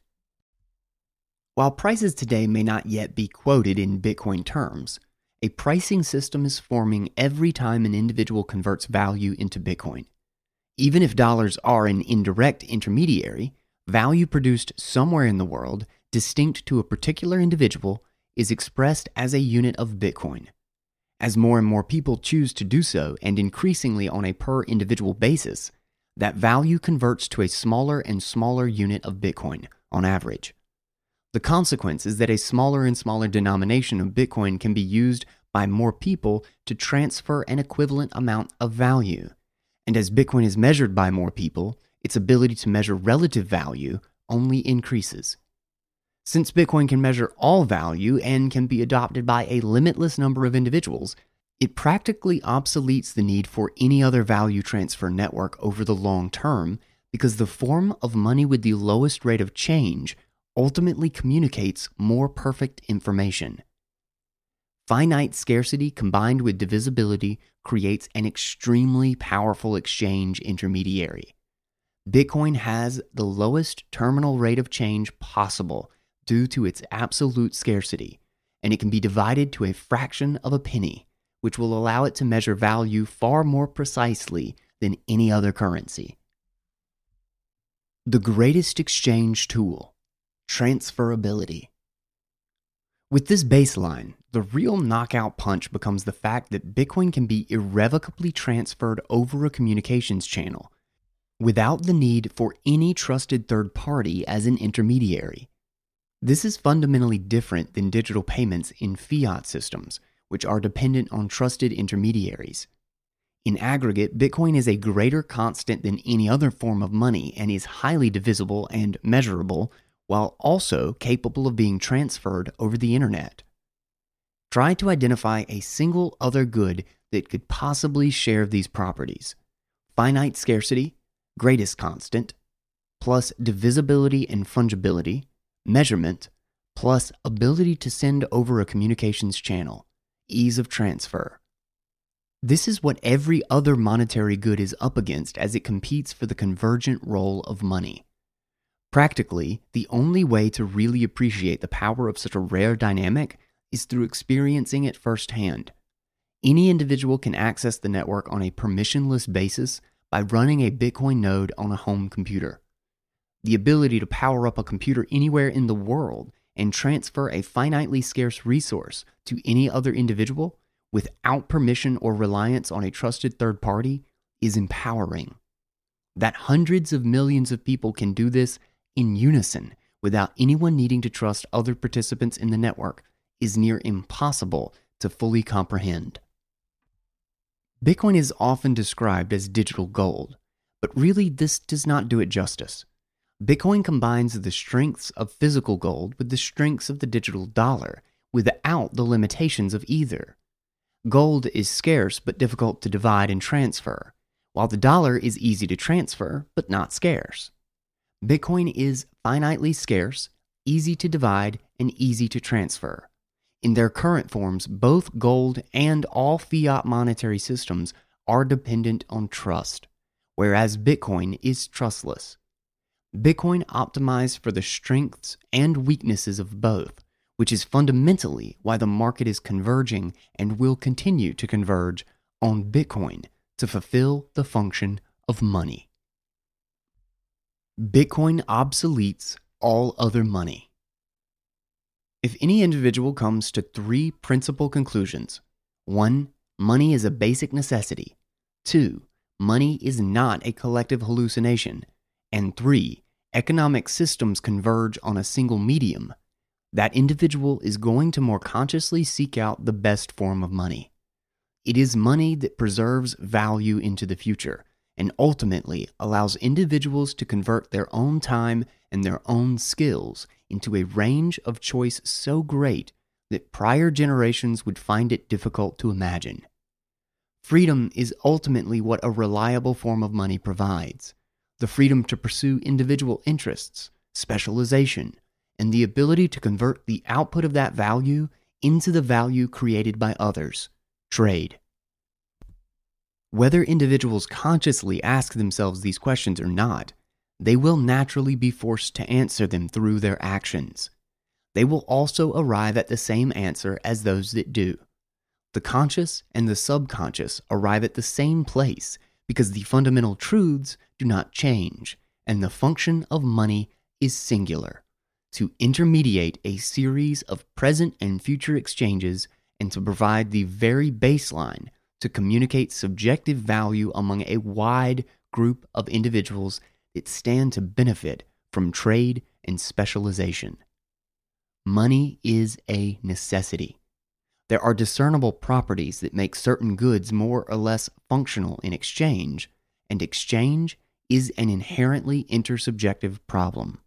While prices today may not yet be quoted in Bitcoin terms, a pricing system is forming every time an individual converts value into Bitcoin. Even if dollars are an indirect intermediary, value produced somewhere in the world, distinct to a particular individual, is expressed as a unit of Bitcoin. As more and more people choose to do so, and increasingly on a per individual basis, that value converts to a smaller and smaller unit of Bitcoin, on average. The consequence is that a smaller and smaller denomination of Bitcoin can be used by more people to transfer an equivalent amount of value. And as Bitcoin is measured by more people, its ability to measure relative value only increases. Since Bitcoin can measure all value and can be adopted by a limitless number of individuals, it practically obsoletes the need for any other value transfer network over the long term because the form of money with the lowest rate of change ultimately communicates more perfect information. Finite scarcity combined with divisibility creates an extremely powerful exchange intermediary. Bitcoin has the lowest terminal rate of change possible due to its absolute scarcity, and it can be divided to a fraction of a penny, which will allow it to measure value far more precisely than any other currency. The greatest exchange tool: transferability. With this baseline, the real knockout punch becomes the fact that Bitcoin can be irrevocably transferred over a communications channel without the need for any trusted third party as an intermediary. This is fundamentally different than digital payments in fiat systems, which are dependent on trusted intermediaries. In aggregate, Bitcoin is a greater constant than any other form of money and is highly divisible and measurable, while also capable of being transferred over the internet. Try to identify a single other good that could possibly share these properties: finite scarcity, greatest constant, plus divisibility and fungibility, measurement, plus ability to send over a communications channel, ease of transfer. This is what every other monetary good is up against as it competes for the convergent role of money. Practically, the only way to really appreciate the power of such a rare dynamic is through experiencing it firsthand. Any individual can access the network on a permissionless basis by running a Bitcoin node on a home computer. The ability to power up a computer anywhere in the world and transfer a finitely scarce resource to any other individual without permission or reliance on a trusted third party is empowering. That hundreds of millions of people can do this in unison without anyone needing to trust other participants in the network is near impossible to fully comprehend. Bitcoin is often described as digital gold, but really this does not do it justice. Bitcoin combines the strengths of physical gold with the strengths of the digital dollar without the limitations of either. Gold is scarce but difficult to divide and transfer, while the dollar is easy to transfer but not scarce. Bitcoin is finitely scarce, easy to divide, and easy to transfer. In their current forms, both gold and all fiat monetary systems are dependent on trust, whereas Bitcoin is trustless. Bitcoin optimized for the strengths and weaknesses of both, which is fundamentally why the market is converging and will continue to converge on Bitcoin to fulfill the function of money. Bitcoin obsoletes all other money. If any individual comes to three principal conclusions: 1. Money is a basic necessity. 2. Money is not a collective hallucination. And 3. Economic systems converge on a single medium, that individual is going to more consciously seek out the best form of money. It is money that preserves value into the future and ultimately allows individuals to convert their own time and their own skills into a range of choice so great that prior generations would find it difficult to imagine. Freedom is ultimately what a reliable form of money provides: the freedom to pursue individual interests, specialization, and the ability to convert the output of that value into the value created by others, trade. Whether individuals consciously ask themselves these questions or not, they will naturally be forced to answer them through their actions. They will also arrive at the same answer as those that do. The conscious and the subconscious arrive at the same place because the fundamental truths do not change, and the function of money is singular: to intermediate a series of present and future exchanges and to provide the very baseline to communicate subjective value among a wide group of individuals that stand to benefit from trade and specialization. Money is a necessity. There are discernible properties that make certain goods more or less functional in exchange, and exchange is an inherently intersubjective problem.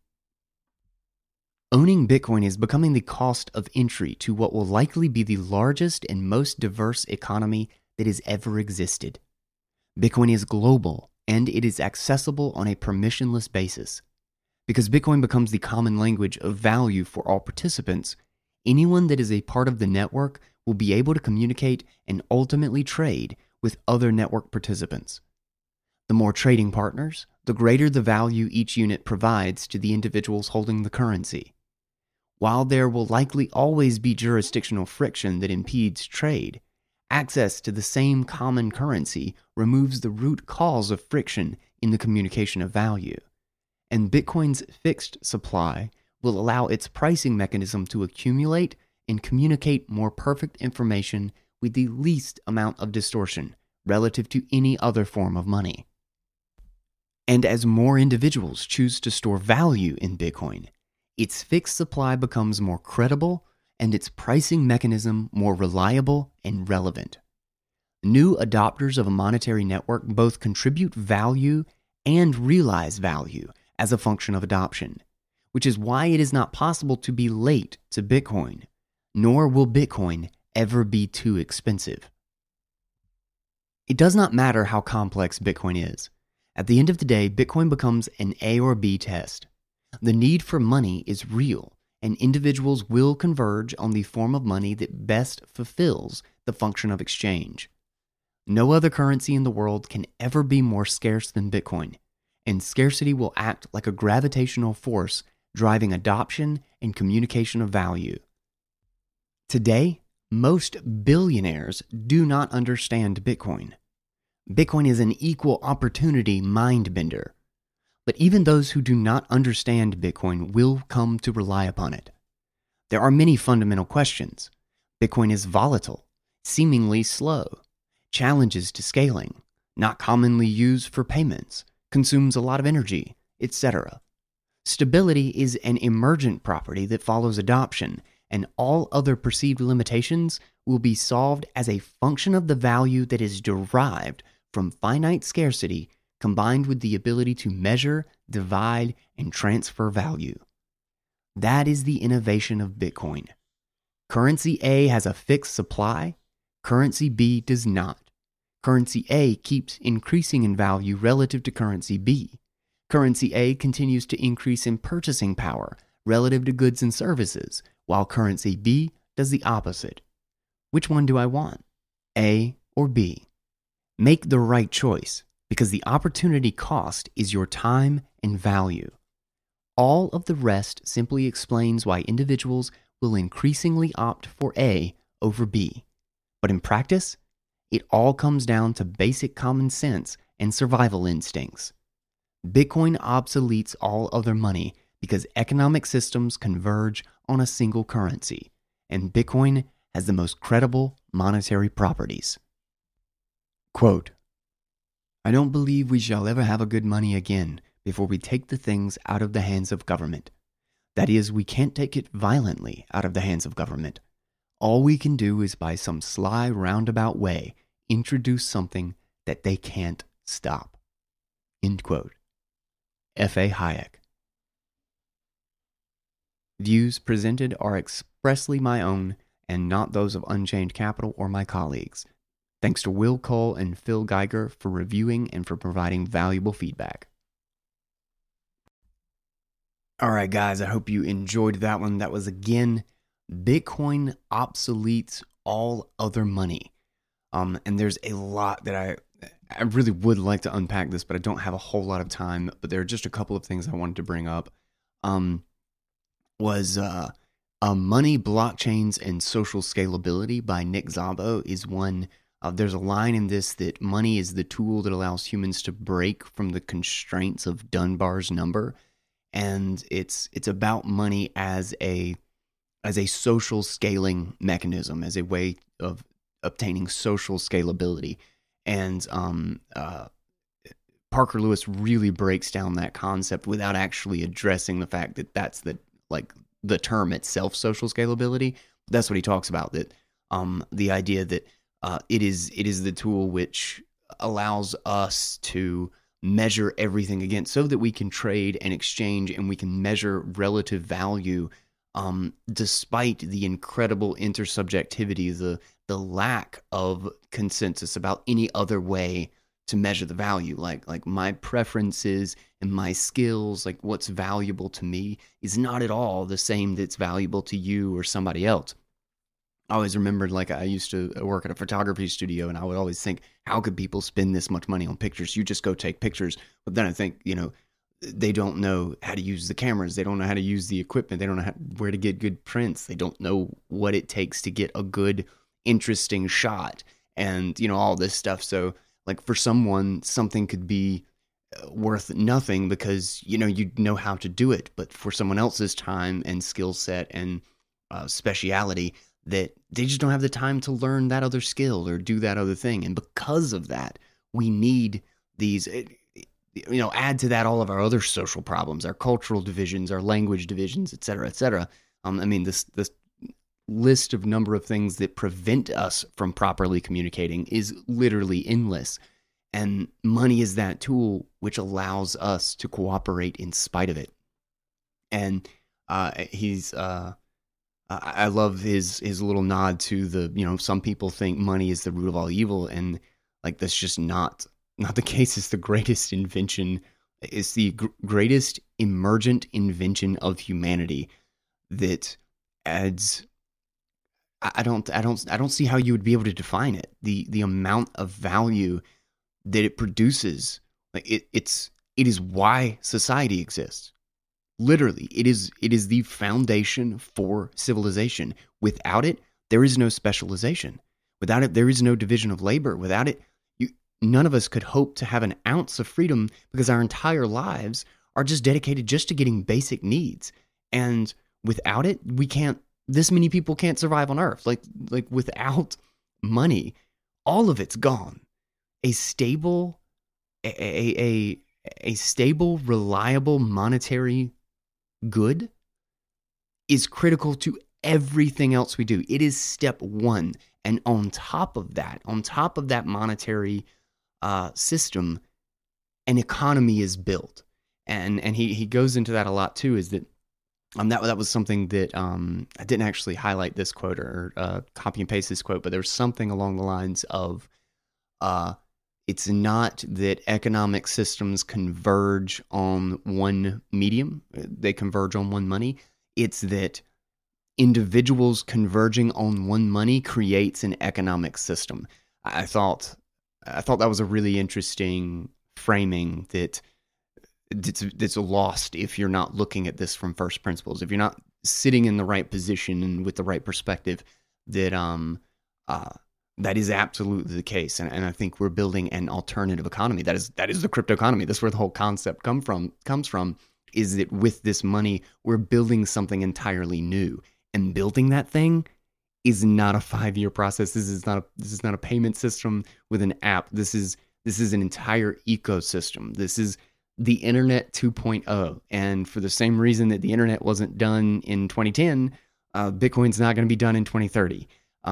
Owning Bitcoin is becoming the cost of entry to what will likely be the largest and most diverse economy that has ever existed. Bitcoin is global, and it is accessible on a permissionless basis. Because Bitcoin becomes the common language of value for all participants, anyone that is a part of the network will be able to communicate and ultimately trade with other network participants. The more trading partners, the greater the value each unit provides to the individuals holding the currency. While there will likely always be jurisdictional friction that impedes trade, access to the same common currency removes the root cause of friction in the communication of value. And Bitcoin's fixed supply will allow its pricing mechanism to accumulate and communicate more perfect information with the least amount of distortion relative to any other form of money. And as more individuals choose to store value in Bitcoin, its fixed supply becomes more credible and its pricing mechanism more reliable and relevant. New adopters of a monetary network both contribute value and realize value as a function of adoption, which is why it is not possible to be late to Bitcoin, nor will Bitcoin ever be too expensive. It does not matter how complex Bitcoin is. At the end of the day, Bitcoin becomes an A or B test. The need for money is real, and individuals will converge on the form of money that best fulfills the function of exchange. No other currency in the world can ever be more scarce than Bitcoin, and scarcity will act like a gravitational force driving adoption and communication of value. Today, most billionaires do not understand Bitcoin. Bitcoin is an equal opportunity mind bender. But even those who do not understand Bitcoin will come to rely upon it. There are many fundamental questions. Bitcoin is volatile, seemingly slow, challenges to scaling, not commonly used for payments, consumes a lot of energy, etc. Stability is an emergent property that follows adoption, and all other perceived limitations will be solved as a function of the value that is derived from finite scarcity combined with the ability to measure, divide, and transfer value. That is the innovation of Bitcoin. Currency A has a fixed supply, currency B does not. Currency A keeps increasing in value relative to currency B. Currency A continues to increase in purchasing power relative to goods and services, while currency B does the opposite. Which one do I want? A or B? Make the right choice, because the opportunity cost is your time and value. All of the rest simply explains why individuals will increasingly opt for A over B. But in practice, it all comes down to basic common sense and survival instincts. Bitcoin obsoletes all other money because economic systems converge on a single currency, and Bitcoin has the most credible monetary properties. Quote, I don't believe we shall ever have a good money again before we take the things out of the hands of government. That is, we can't take it violently out of the hands of government. All we can do is by some sly roundabout way introduce something that they can't stop. End quote. F.A. Hayek. Views presented are expressly my own and not those of Unchained Capital or my colleagues. Thanks to Will Cole and Phil Geiger for reviewing and for providing valuable feedback. All right, guys, I hope you enjoyed that one. That was, again, Bitcoin obsoletes all other money. And there's a lot that I really would like to unpack this, but I don't have a whole lot of time. But there are just a couple of things I wanted to bring up. Money, Blockchains, and Social Scalability by Nick Szabo is one. There's a line in this that money is the tool that allows humans to break from the constraints of Dunbar's number. And it's about money as a social scaling mechanism, as a way of obtaining social scalability. And Parker Lewis really breaks down that concept without actually addressing the fact that that's the term itself, social scalability. That's what he talks about, that the idea that it is the tool which allows us to measure everything against, so that we can trade and exchange and we can measure relative value despite the incredible intersubjectivity, the lack of consensus about any other way to measure the value. Like my preferences and my skills, like what's valuable to me is not at all the same that's valuable to you or somebody else. I always remembered, like, I used to work at a photography studio, and I would always think, how could people spend this much money on pictures? You just go take pictures. But then I think, they don't know how to use the cameras. They don't know how to use the equipment. They don't know where to get good prints. They don't know what it takes to get a good, interesting shot, and, all this stuff. So, like, for someone, something could be worth nothing because, you know how to do it. But for someone else's time and skill set and speciality, that they just don't have the time to learn that other skill or do that other thing. And because of that, we need these, add to that all of our other social problems, our cultural divisions, our language divisions, et cetera, et cetera. This list of number of things that prevent us from properly communicating is literally endless. And money is that tool which allows us to cooperate in spite of it. And I love his little nod to the, some people think money is the root of all evil, and like that's just not the case. It's the greatest invention. It's the greatest emergent invention of humanity that adds. I don't see how you would be able to define it. The amount of value that it produces, like it is why society exists. Literally, it is the foundation for civilization. Without it, there is no specialization. Without it, there is no division of labor. Without it, none of us could hope to have an ounce of freedom, because our entire lives are just dedicated just to getting basic needs. And without it, this many people can't survive on Earth. Like without money, all of it's gone. A stable, reliable monetary good is critical to everything else we do. It is step one. And on top of that monetary system, an economy is built. And he goes into that a lot too, is that that was something that I didn't actually highlight this quote or copy and paste this quote, but there's something along the lines of it's not that economic systems converge on one medium, they converge on one money. It's that individuals converging on one money creates an economic system. I thought that was a really interesting framing that's lost if you're not looking at this from first principles. If you're not sitting in the right position and with the right perspective, that is absolutely the case. And I think we're building an alternative economy. That is the crypto economy. That's where the whole concept comes from. is that with this money, we're building something entirely new. And building that thing is not a 5-year process. This is not a payment system with an app. This is an entire ecosystem. This is the internet 2.0. And for the same reason that the internet wasn't done in 2010, Bitcoin's not going to be done in 2030.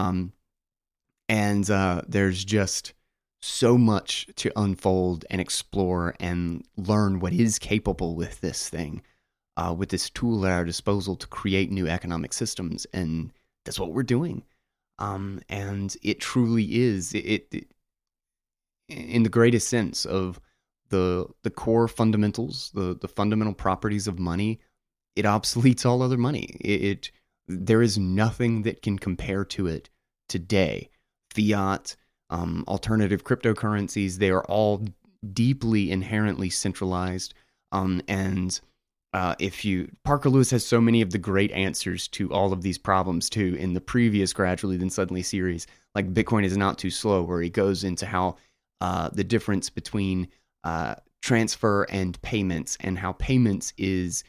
And there's just so much to unfold and explore and learn what is capable with this thing, with this tool at our disposal to create new economic systems. And that's what we're doing. And it truly is, it in the greatest sense of the core fundamentals, the fundamental properties of money, it obsoletes all other money. There is nothing that can compare to it today. Fiat, alternative cryptocurrencies, they are all deeply inherently centralized. And Parker Lewis has so many of the great answers to all of these problems too in the previous Gradually Then Suddenly series, like Bitcoin is not too slow, where he goes into how the difference between transfer and payments, and how payments is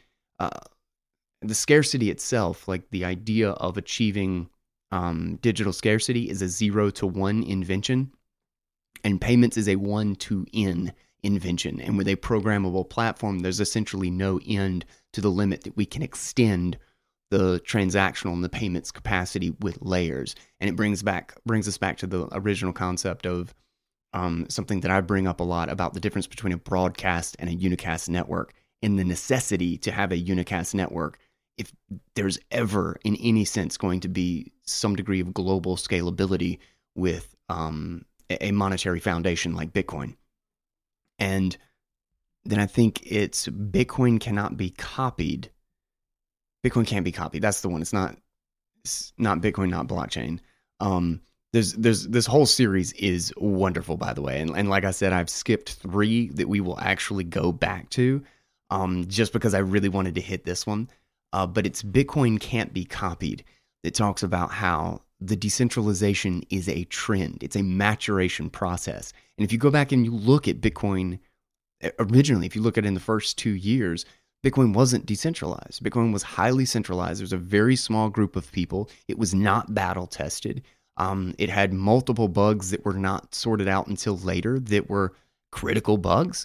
the scarcity itself, like the idea of achieving digital scarcity is a 0 to 1 invention, and payments is a 1 to N invention. And with a programmable platform, there's essentially no end to the limit that we can extend the transactional and the payments capacity with layers. And it brings us back to the original concept of something that I bring up a lot about the difference between a broadcast and a unicast network, and the necessity to have a unicast network if there's ever in any sense going to be some degree of global scalability with a monetary foundation like Bitcoin. And then I think it's Bitcoin cannot be copied. Bitcoin can't be copied. That's the one. It's not Bitcoin, not blockchain. There's this whole series is wonderful, by the way. And like I said, I've skipped 3 that we will actually go back to, just because I really wanted to hit this one. But it's Bitcoin Can't Be Copied that talks about how the decentralization is a trend. It's a maturation process. And if you go back and you look at Bitcoin originally, if you look at it in the first 2 years, Bitcoin wasn't decentralized. Bitcoin was highly centralized. There's a very small group of people. It was not battle tested. It had multiple bugs that were not sorted out until later that were critical bugs.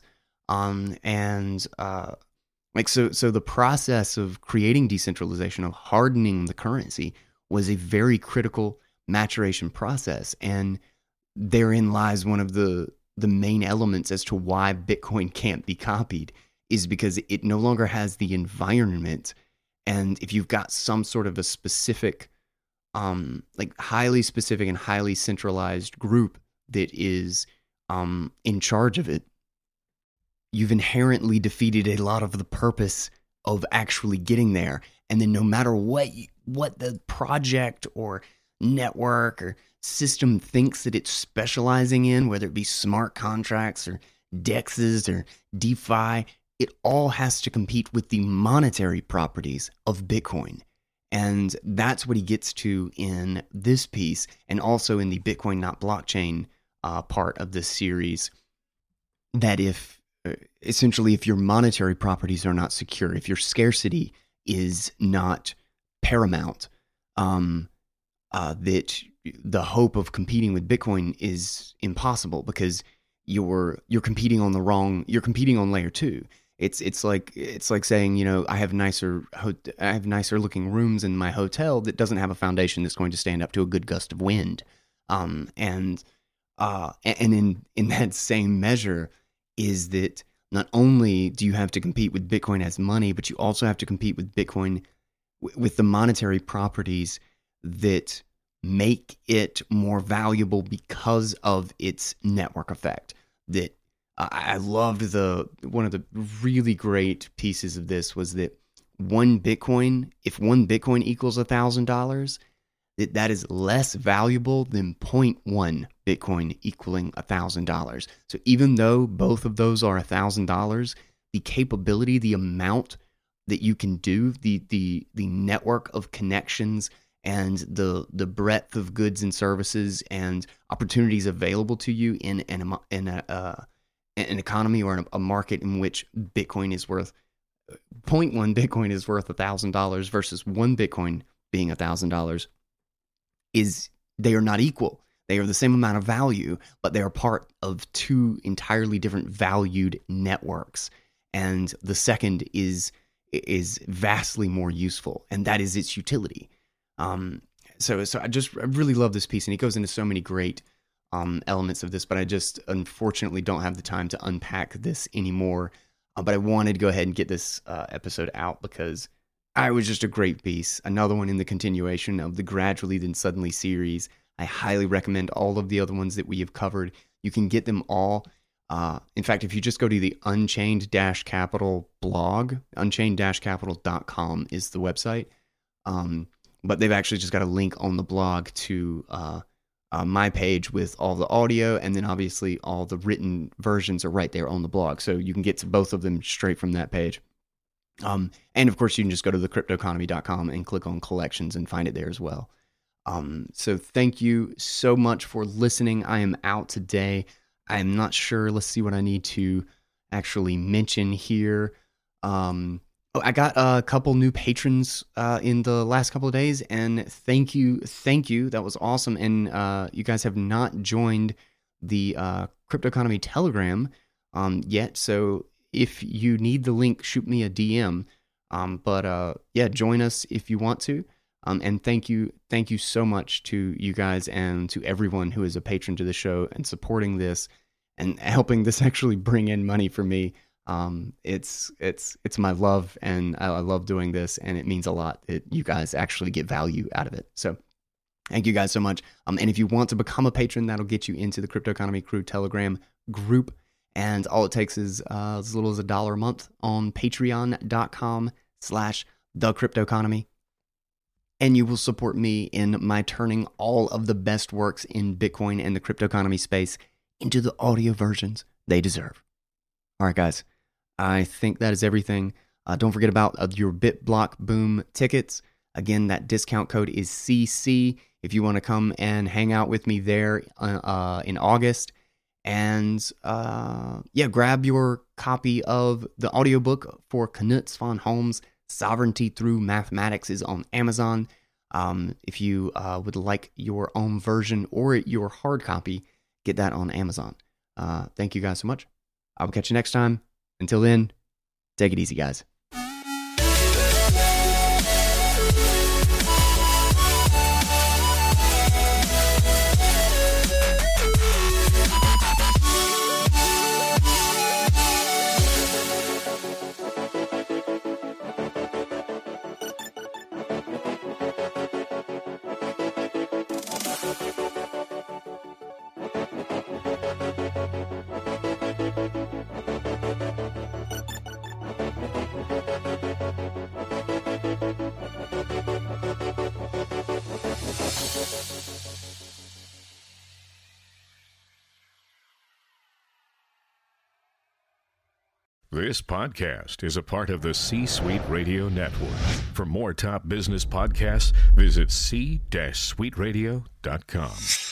So the process of creating decentralization, of hardening the currency, was a very critical maturation process. And therein lies one of the main elements as to why Bitcoin can't be copied, is because it no longer has the environment. And if you've got some sort of a specific, like highly specific and highly centralized group that is in charge of it, you've inherently defeated a lot of the purpose of actually getting there. And then no matter what the project or network or system thinks that it's specializing in, whether it be smart contracts or DEXs or DeFi, it all has to compete with the monetary properties of Bitcoin. And that's what he gets to in this piece, and also in the Bitcoin Not Blockchain part of this series, that if your monetary properties are not secure, if your scarcity is not paramount, that the hope of competing with Bitcoin is impossible, because you're competing on layer 2. It's like saying, I have nicer looking rooms in my hotel that doesn't have a foundation that's going to stand up to a good gust of wind. And in that same measure is that not only do you have to compete with Bitcoin as money, but you also have to compete with Bitcoin with the monetary properties that make it more valuable because of its network effect. That I loved one of the really great pieces of this was that if one Bitcoin equals $1,000, that is less valuable than 0.1 Bitcoin equaling $1,000. So even though both of those are $1,000, the capability, the amount that you can do, the network of connections and the breadth of goods and services and opportunities available to you in an economy or a market in which Bitcoin is worth 0.1 Bitcoin is worth $1,000 versus 1 Bitcoin being $1,000 is they are not equal. They are the same amount of value, but they are part of two entirely different valued networks. And the second is vastly more useful, and that is its utility. So I really love this piece, and he goes into so many great elements of this, but I just unfortunately don't have the time to unpack this anymore. But I wanted to go ahead and get this episode out because it was just a great piece. Another one in the continuation of the Gradually Then Suddenly series. I highly recommend all of the other ones that we have covered. You can get them all. In fact, if you just go to the Unchained-Capital blog, unchained-capital.com is the website. But they've actually just got a link on the blog to my page with all the audio, and then obviously all the written versions are right there on the blog. So you can get to both of them straight from that page. And of course, you can just go to thecryptoeconomy.com and click on collections and find it there as well. So thank you so much for listening. I am out today. I am not sure. Let's see what I need to actually mention here. I got a couple new patrons in the last couple of days, and thank you. That was awesome. And you guys have not joined the Crypto Economy Telegram yet, so if you need the link, shoot me a DM. But join us if you want to. And thank you so much to you guys and to everyone who is a patron to the show and supporting this and helping this actually bring in money for me. It's my love, and I love doing this, and it means a lot that you guys actually get value out of it. So thank you guys so much. And if you want to become a patron, that'll get you into the Crypto Economy Crew Telegram group. And all it takes is as little as $1 a month on patreon.com/thecryptoeconomy. And you will support me in my turning all of the best works in Bitcoin and the crypto economy space into the audio versions they deserve. All right, guys. I think that is everything. Don't forget about your BitBlock Boom tickets. Again, that discount code is CC if you want to come and hang out with me there in August. And grab your copy of the audiobook for Knut Svanholm's Sovereignty Through Mathematics is on Amazon. If you would like your own version or your hard copy, get that on Amazon. Thank you guys so much. I will catch you next time. Until then, take it easy, guys. This podcast is a part of the C-Suite Radio Network. For more top business podcasts, visit c-suiteradio.com.